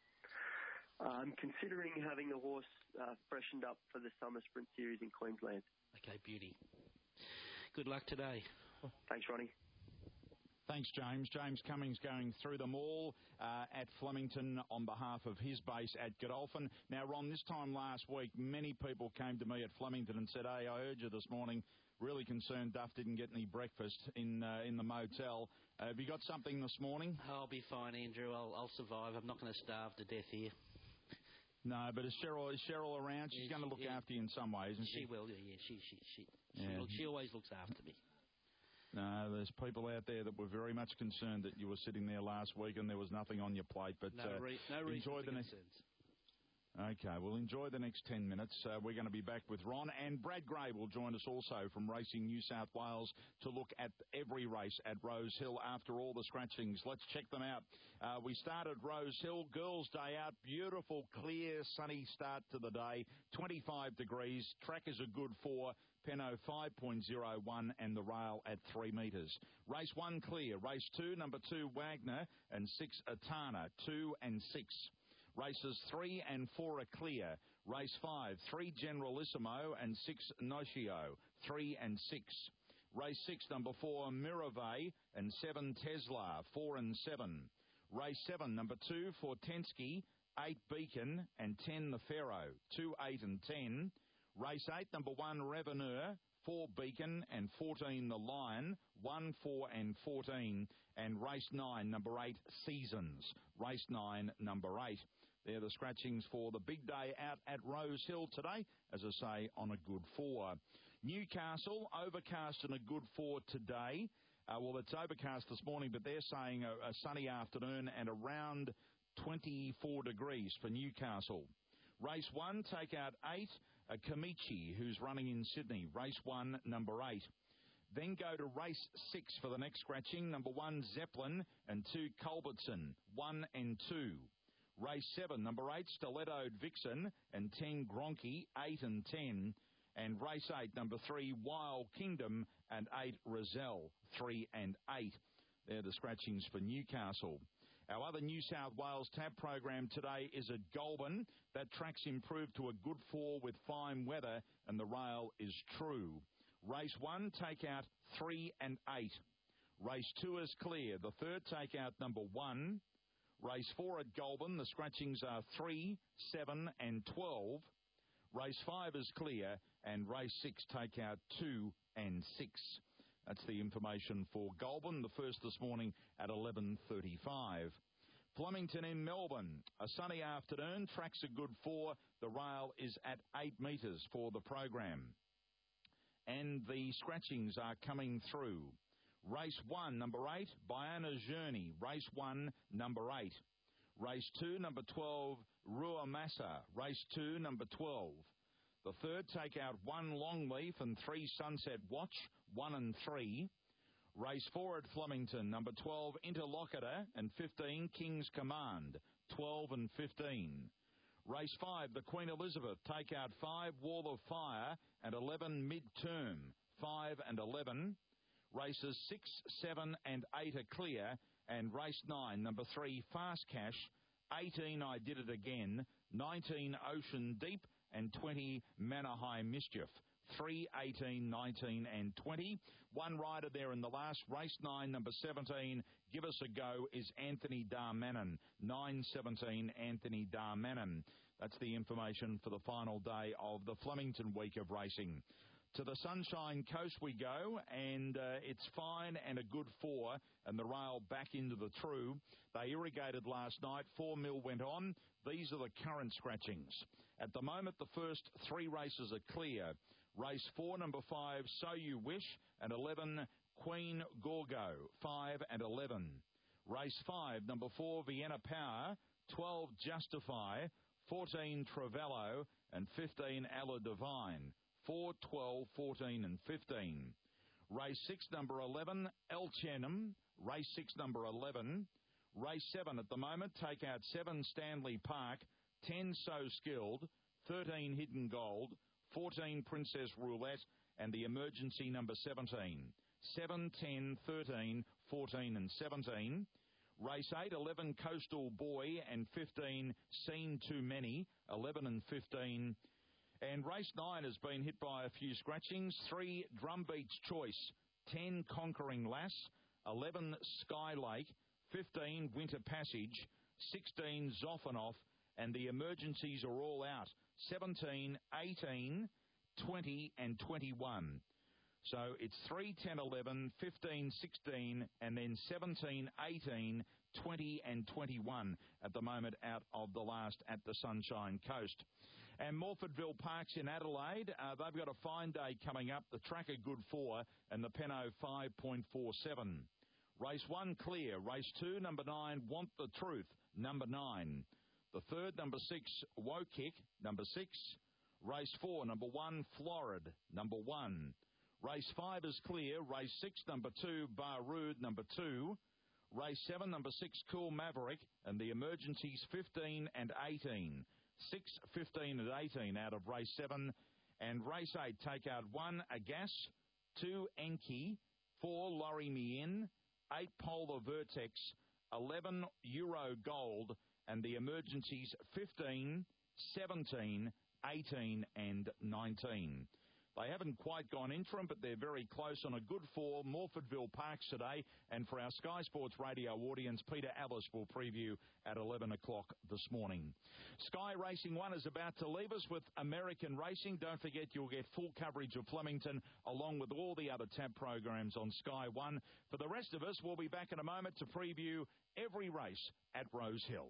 I'm considering having the horse uh, freshened up for the Summer Sprint Series in Queensland. Okay, beauty. Good luck today. Thanks, Ronnie. Thanks, James. James Cummings going through them all uh, at Flemington on behalf of his base at Godolphin. Now, Ron, this time last week, many people came to me at Flemington and said, hey, I heard you this morning. Really concerned Duff didn't get any breakfast in uh, in the motel. Uh, have you got something this morning? I'll be fine, Andrew. I'll, I'll survive. I'm not going to starve to death here. No, but is Cheryl is Cheryl around? She's yeah, going to look yeah. after you in some ways, isn't she? She will, yeah. She she she she, yeah. look, she always looks after me. No, there's people out there that were very much concerned that you were sitting there last week and there was nothing on your plate. But no, re- no uh, reason enjoy for the next. concerns. Okay, well, enjoy the next ten minutes. Uh, we're going to be back with Ron, and Brad Gray will join us also from Racing New South Wales to look at every race at Rose Hill after all the scratchings. Let's check them out. Uh, we started Rose Hill, Girls' Day Out, beautiful, clear, sunny start to the day, twenty-five degrees, track is a good four, Penno five point oh one, and the rail at three metres. Race one clear, race two, number two, Wagner, and six, Atana, two and six. Races three and four are clear. Race five, three Generalissimo and six Nocio, three and six. Race six, number four Miravay and seven Tesla, four and seven. Race seven, number two Fortensky, eight Beacon and ten the Pharaoh, two, eight and ten. Race eight, number one Reveneur, four Beacon and fourteen the Lion, one, four and fourteen. And race nine, number eight Seasons, race nine, number eight. They're the scratchings for the big day out at Rose Hill today, as I say, on a good four. Newcastle, overcast and a good four today. Uh, well, it's overcast this morning, but they're saying a, a sunny afternoon and around twenty-four degrees for Newcastle. Race one, take out eight, uh, Kamichi, who's running in Sydney. Race one, number eight. Then go to race six for the next scratching. Number one, Zeppelin, and two, Culbertson, one and two. Race seven, number eight, Stilettoed Vixen, and ten, Gronky, eight and ten. And race eight, number three, Wild Kingdom, and eight, Rozelle, three and eight. They're the scratchings for Newcastle. Our other New South Wales tab program today is at Goulburn. That track's improved to a good four with fine weather, and the rail is true. Race one, take out three and eight. Race two is clear. The third, take out number one. Race four at Goulburn, the scratchings are three, seven and twelve. Race five is clear, and race six, take out two and six. That's the information for Goulburn, the first this morning at eleven thirty-five. Flemington in Melbourne, a sunny afternoon, track's a good four. The rail is at eight metres for the program. And the scratchings are coming through. Race one, number eight, Biana's Journey. Race one, number eight. Race two, number twelve, Ruamasa. Race two, number twelve. The third, take out one Longleaf and three Sunset Watch, one and three. Race four at Flemington, number twelve, Interlocutor, and fifteen, King's Command, twelve and fifteen. Race five, the Queen Elizabeth, take out five, Wall of Fire, and eleven, Mid-Term, five and eleven. Races six, seven, and eight are clear, and race nine, number three, Fast Cash, eighteen, I Did It Again, nineteen, Ocean Deep, and twenty, Manor High Mischief. three, eighteen, nineteen, and twenty. One rider there in the last. Race nine, number seventeen, Give Us a Go, is Anthony Darmanin. nine seventeen, Anthony Darmanin. That's the information for the final day of the Flemington week of racing. To the Sunshine Coast we go, and uh, it's fine and a good four, and the rail back into the true. They irrigated last night. Four mil went on. These are the current scratchings. At the moment, the first three races are clear. Race four, number five, So You Wish, and eleven, Queen Gorgo, five and eleven. Race five, number four, Vienna Power, twelve, Justify, fourteen, Travello, and fifteen, Alla Divine, four, twelve, fourteen, and fifteen. Race six, number eleven, El Chenum, race six, number eleven. Race seven at the moment, take out seven, Stanley Park, ten, So Skilled, thirteen, Hidden Gold, fourteen, Princess Roulette, and the emergency number seventeen. seven, ten, thirteen, fourteen, and seventeen. Race eight, eleven, Coastal Boy, and fifteen, Seen Too Many, eleven and fifteen. And race nine has been hit by a few scratchings. three, Drumbeat's Choice, ten, Conquering Lass, eleven, Sky Lake, fifteen, Winter Passage, sixteen, Zoffanoff, and the emergencies are all out. seventeen, eighteen, twenty, and twenty-one. So it's three, ten, eleven, fifteen, sixteen, and then seventeen, eighteen, twenty, and twenty-one at the moment out of the last at the Sunshine Coast. And Morfordville Parks in Adelaide, uh, they've got a fine day coming up. The track a good four, and the Penno five point four seven. Race one clear. Race two, number nine, Want the Truth, number nine. The third, number six, Wokick, number six. Race four, number one, Florid, number one. Race five is clear. Race six, number two, Barrood, number two. Race seven, number six, Cool Maverick, and the emergencies fifteen and eighteen. six, fifteen, and eighteen out of race seven. And race eight, take out one, Agas, two, Enki, four, Lorry Me In, eight, Polar Vertex, eleven, Euro Gold, and the emergencies fifteen, seventeen, eighteen, and nineteen. They haven't quite gone in for them, but they're very close on a good four. Morfordville Parks today. And for our Sky Sports Radio audience, Peter Alice will preview at eleven o'clock this morning. Sky Racing one is about to leave us with American Racing. Don't forget you'll get full coverage of Flemington along with all the other tab programs on Sky one. For the rest of us, we'll be back in a moment to preview every race at Rose Hill.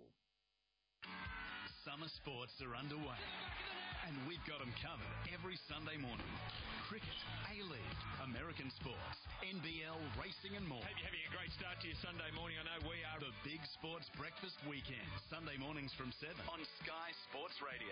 Summer sports are underway, and we've got them covered every Sunday morning. Cricket, A-League, American sports, N B L, racing and more. Hope you're having a great start to your Sunday morning. I know we are. The Big Sports Breakfast Weekend, Sunday mornings from seven on Sky Sports Radio.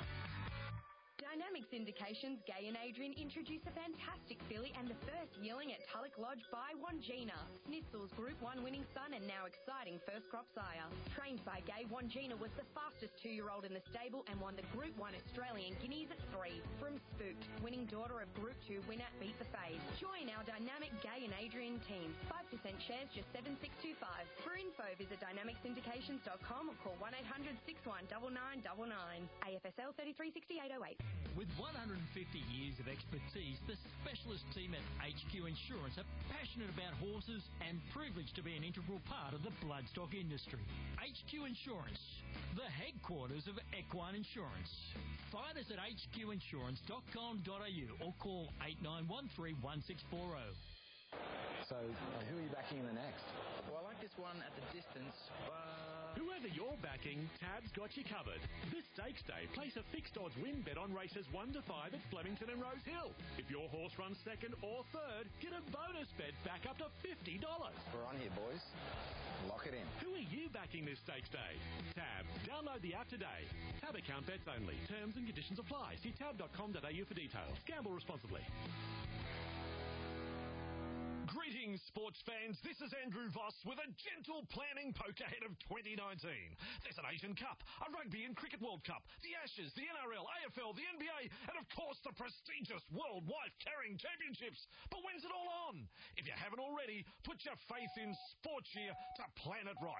Dynamic Syndications, Gay and Adrian introduce a fantastic filly and the first yearling at Tulloch Lodge by Wangina. Snitzel's Group one winning son and now exciting first crop sire. Trained by Gay, Wangina was the fastest two-year-old in the stable and won the Group one Australian Guineas at three. From Spooked, winning daughter of Group two winner Beat the Fade. Join our dynamic Gay and Adrian team. five percent shares, just seven six two five. For info, visit dynamic syndications dot com or call one eight hundred, six one nine nine nine nine. A F S L thirty-three sixty-eight oh eight. With one hundred fifty years of expertise, the specialist team at H Q Insurance are passionate about horses and privileged to be an integral part of the bloodstock industry. H Q Insurance, the headquarters of Equine Insurance. Find us at h q insurance dot com dot a u or call eight nine one three one six four zero. So uh, who are you backing in the next? Well, I like this one at the distance, but... Whoever you're backing, Tab's got you covered. This Stakes Day, place a fixed odds win bet on races one to five at Flemington and Rose Hill. If your horse runs second or third, get a bonus bet back up to fifty dollars. We're on here, boys. Lock it in. Who are you backing this Stakes Day? Tab. Download the app today. Tab account bets only. Terms and conditions apply. See tab dot com dot a u for details. Gamble responsibly. Greetings, sports fans. This is Andrew Voss with a gentle planning poke ahead of twenty nineteen. There's an Asian Cup, a Rugby and Cricket World Cup, the Ashes, the N R L, A F L, the N B A, and of course the prestigious World Wife Carrying Championships. But when's it all on? If you haven't already, put your faith in Sportshare to plan it right.